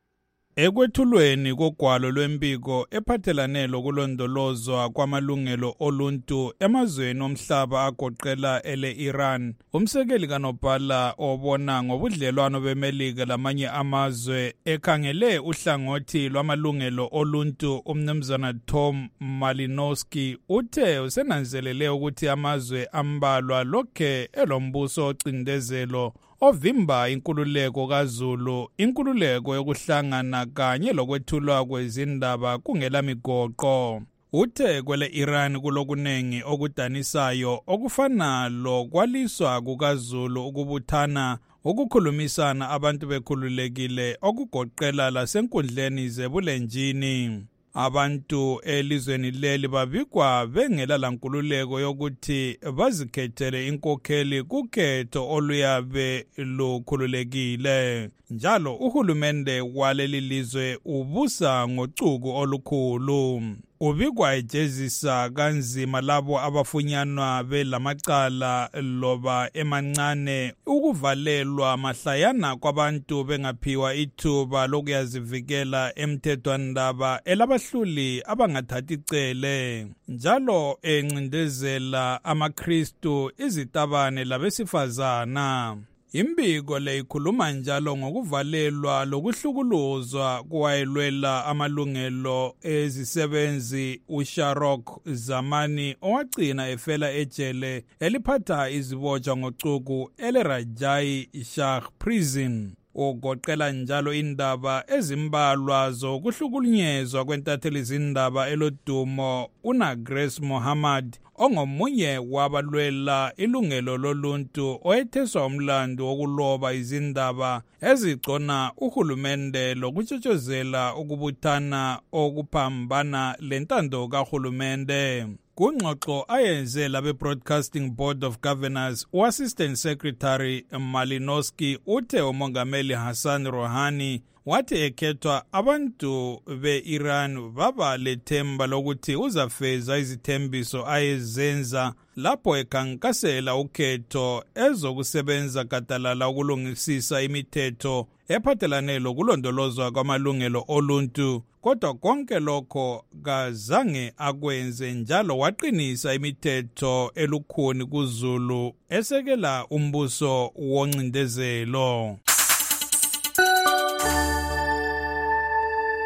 Speaker 27: Ekwethulweni kogwalo lwempiko ephathelane lokulondolozwa kwamalungelo oluntu emazweni omhlaba agoqela ele Iran, umsekeli kanobhala obona ngobudlelwano bemelika lamanye amazwe ekhangele uhlangothi lwamalungelo oluntu umnumzana Tom Malinowski uthe usenanzelele ukuthi amazwe ambalwa lokhe elombuso ocindezelo ovimba inkululeko kaZulu, inkululeko yokuhlangana kanye lokwethulwa kwezindaba kungela migoqo. Uthe kwele Iran kulokunengi okudanisayo okufana lokwaliswa kukaZulu ukubuthana ukukhulumisana abantu bekhululekile okugoqela lasenkundleni zebulenjini. Abantu elizweni leli babikwa bengela lankululeko yokuthi bazikhethele inkokheli kukhetho oluyabe lukhululekile. Njalo uhulumende waleli lizwe ubusa ngocuku olukhulu. Ubikwa ejezisa kanzima labo abafunyanwa belamacala loba emancane, ukuvalelwa mahlayana kwabantu bengaphiwa ithuba lokuyazivikela emthethwandaba elabahluli abangathathi icele, njalo encindezela amaKristu, izitabane labesifazana. Imbiko le ikhuluma njalo ngokuvalelwa lokuhlukuluzwa kwayelwela amalungelo ezisebenzi uSharok Zamani owagcina efela ejele eliphatha izibotshwa ngocuku eleRajai Shah Prison. Ugoqela njalo indaba ezimbalwa zokuhlukunyezwa kwentatheli zindaba elodumo uNagress Mohammed ongomunye wabalwela ilungelo loluntu oyetheswa umlando wokuloba izindaba ezigcona uhulumende lokutshotshozela ukubuthana okuphambana lentando kahulumende. Kungxoxo ayenze labe Broadcasting Board of Governors, u-Assistant Secretary Malinowski uthe uMongameli Hassan Rouhani wathi ekhethwa abantu be-Iran baba lethemba lokuthi uzafeza izithembiso ayezenza lapho ekhankasela ukhetho ezokusebenza gadalala ukulungisisa imithetho ephathelane lokulondolozwa kwamalungelo oluntu. Kodwa konke lokho kazange akwenze, njalo waqinisa imithetho elukhuni kuZulu esekela umbuso woncindezelo.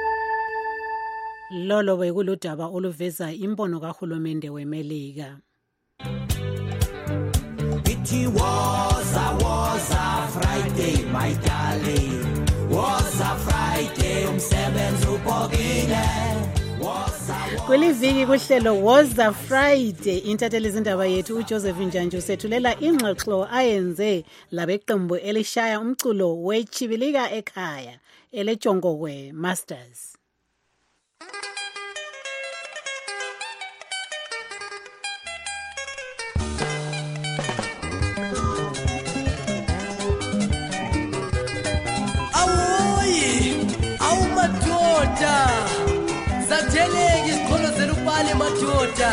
Speaker 22: Lolo bekuludaba oluveza imbono kahulumende wemelika.
Speaker 4: ithi woza woza Friday my darling woza Friday umsebenzi ubhokile
Speaker 22: Kweliviki kuhlelo Woza Friday intatheli izindaba yethu uJoseph Njanje usethulela ingxoxo ayenze labeqembu elishaya umculo wechibilika ekhaya eleJongokwe Masters.
Speaker 4: Awoyi awumadoda Zatheleke isiqholo zelupale madoda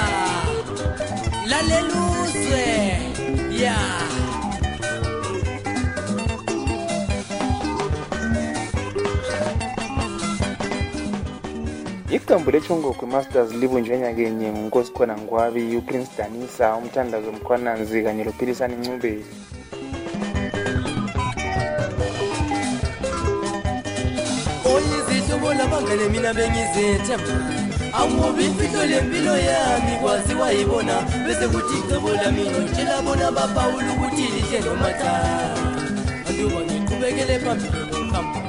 Speaker 4: Laleluswe yeah
Speaker 14: Iqembu leChongokwe Masters libunjwe nyakenye nguNkosi khona Ngwabi uPrince Danisa umthandazo Mkhwananzi kanye loPhilisani Ncube.
Speaker 4: Bona bangale mina bengizethemba Awubi imfihlo lempilo yami kwaziwa yibona bese kuthi icebo lami ngitshela bona baphawula ukuthi lithe nomatha Anduba ngiqhubekele phambili ngokuhamba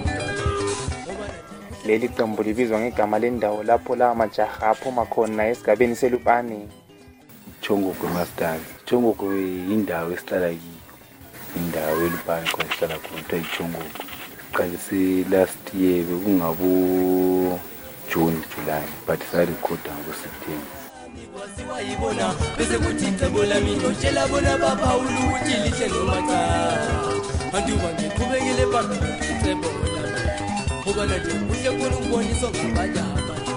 Speaker 14: Leli qembu libizwa ngegama lendawo lapho la majaha aphuma khona esigabeni selupane.
Speaker 15: Chongokwe Masters. Chongokwe indawo esihlala kiyo. Indawo elupane khona esihlala khona kuthiwa iChongokwe. Qalise last year bekungabo June July but sarekhoda ngo September.
Speaker 4: Kwaziwa yibona bese kuthi icebo lami ngitshela bona baphawula ukuthi lihle nomatha Anduba ngiqhubekele phambili icebo lami ngoba nje kuhle khona ukuboniso ngabanye abantu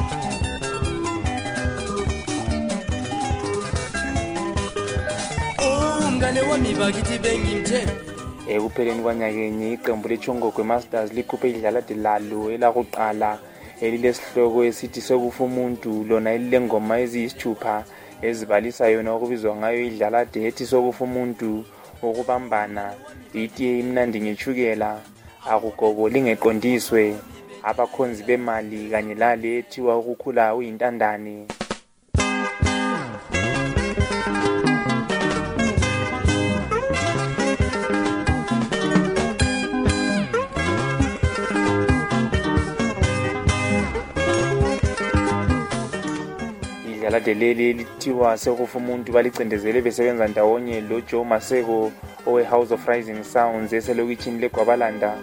Speaker 4: Oh ngane wami bakithi bengimthemba
Speaker 14: Ekupheleni kwanyakenye iqembu leChongokwe Masters likhuphe idlala delalo elakuqala elilesihloko esithi sokufa umuntu lona elilengoma eziyisithupha ezibalisa yona okubizwa ngayo idlala dethi sokufa umuntu ukubambana itiye imnandi ngechukela akugobo lingeqondiswe abakhonzi bemali kanye lale ethiwa ukukhula uyintandane. Idlala leli lithiwa sokufa umuntu balicindezele besebenza ndawonye lo Joe Maseko owe House of Rising Sounds eselokishini leGwabalanda.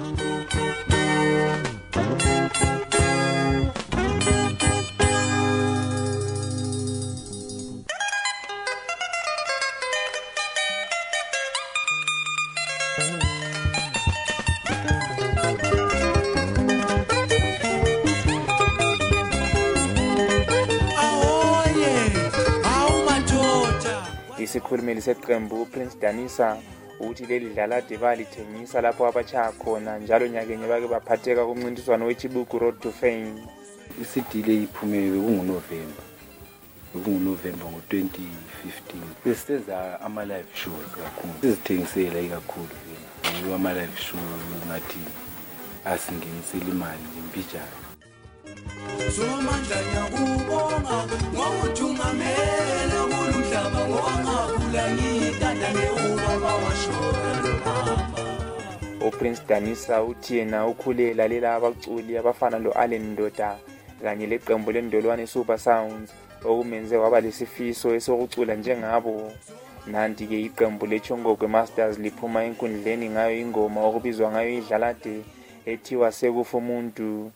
Speaker 14: Isikhulumeli seqembu uPrince Danisa uthi leli dlala debali thengisa lapho abacha khona njalo nyakenye bake baphatheka kumncintiswano weChibuku Road to Fame.
Speaker 15: Isidile iphume kunguNovember. KunguNovember ngo twenty fifteen. Besenza ama live shows kakhulu. Sizithengisela ikakhulu yini. Ama live show ngathi asingenisela imali impijana.
Speaker 4: Somandla ngiyakubonga ngokuthungamela kulumhlaba ngowakhula ngitanda neubaba washona mama.
Speaker 14: uPrince Danisa uthi yena ukhulela lela abaculi abafana lo Allen Ndoda kanye leqembu lendolwane Super Sounds okumenze waba lesifiso esokucula njengabo. Nanti ke iqembu leChongokwe Masters liphuma enkundleni ngayo ingoma okubizwa ngayo idlalade ethiwa sekufa umuntu.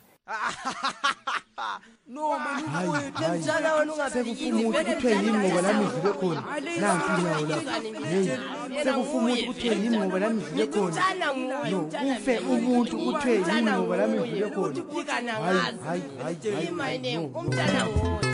Speaker 4: No manje wethu njalo wena ungaphikile
Speaker 6: vele kuthiwe yini ngoba lami ngivile khona nansi inyawo lapha hey sekufa umuntu kuthiwe yini ngoba lami ngivile khona no kufe umuntu kuthiwe yini ngoba lami ngivile khona hayi hayi hayi my name umntana wona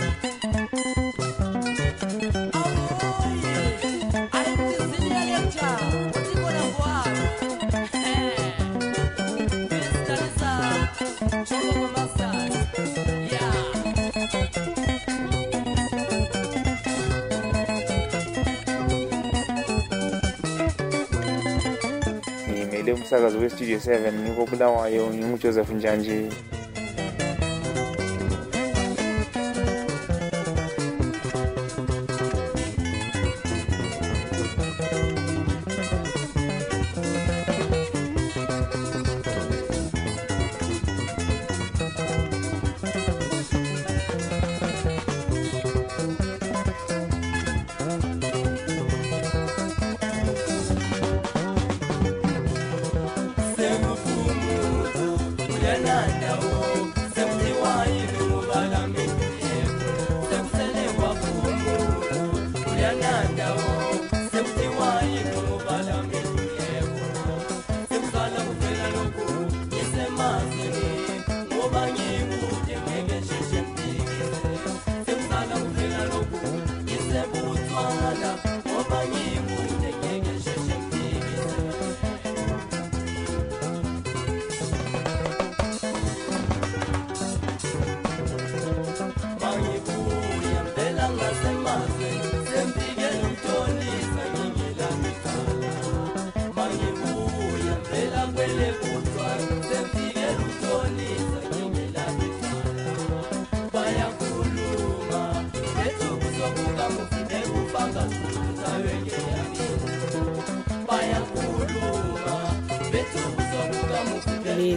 Speaker 14: Umsakazo weStudio seven niko Bulawayo nginguJoseph Njanje.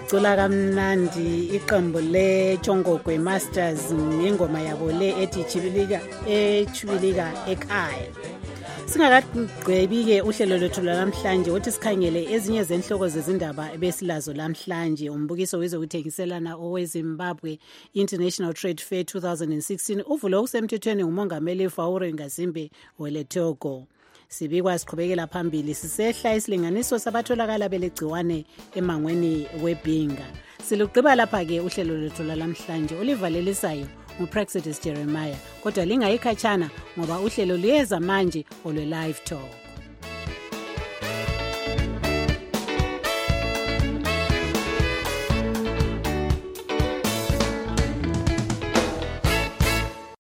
Speaker 22: licula kamnandi iqembu leTshongogwe Masters ngengoma yabo le ethi Chibilika eChibilika ekhaya. Singakagqibi-ke uhlelo lwethu lwanamhlanje uthi sikhangele ezinye zenhloko zezindaba ebesilazo lamhlanje. Umbukiso wezokuthengiselana oweZimbabwe International Trade Fair twenty sixteen uvule okusemthethweni ngumongameli Faure Ngazimbe weLethogo. Sibikwa siqhubekela phambili sisehla isilinganiso sabatholakala belegciwane emangweni webhinga. Silugqiba lapha-ke uhlelo lwethu lwalamhlanje olivalelisayo nguPraxidis Jeremiah, kodwa lingayikhatshana ngoba uhlelo liyeza manje olwe live talk.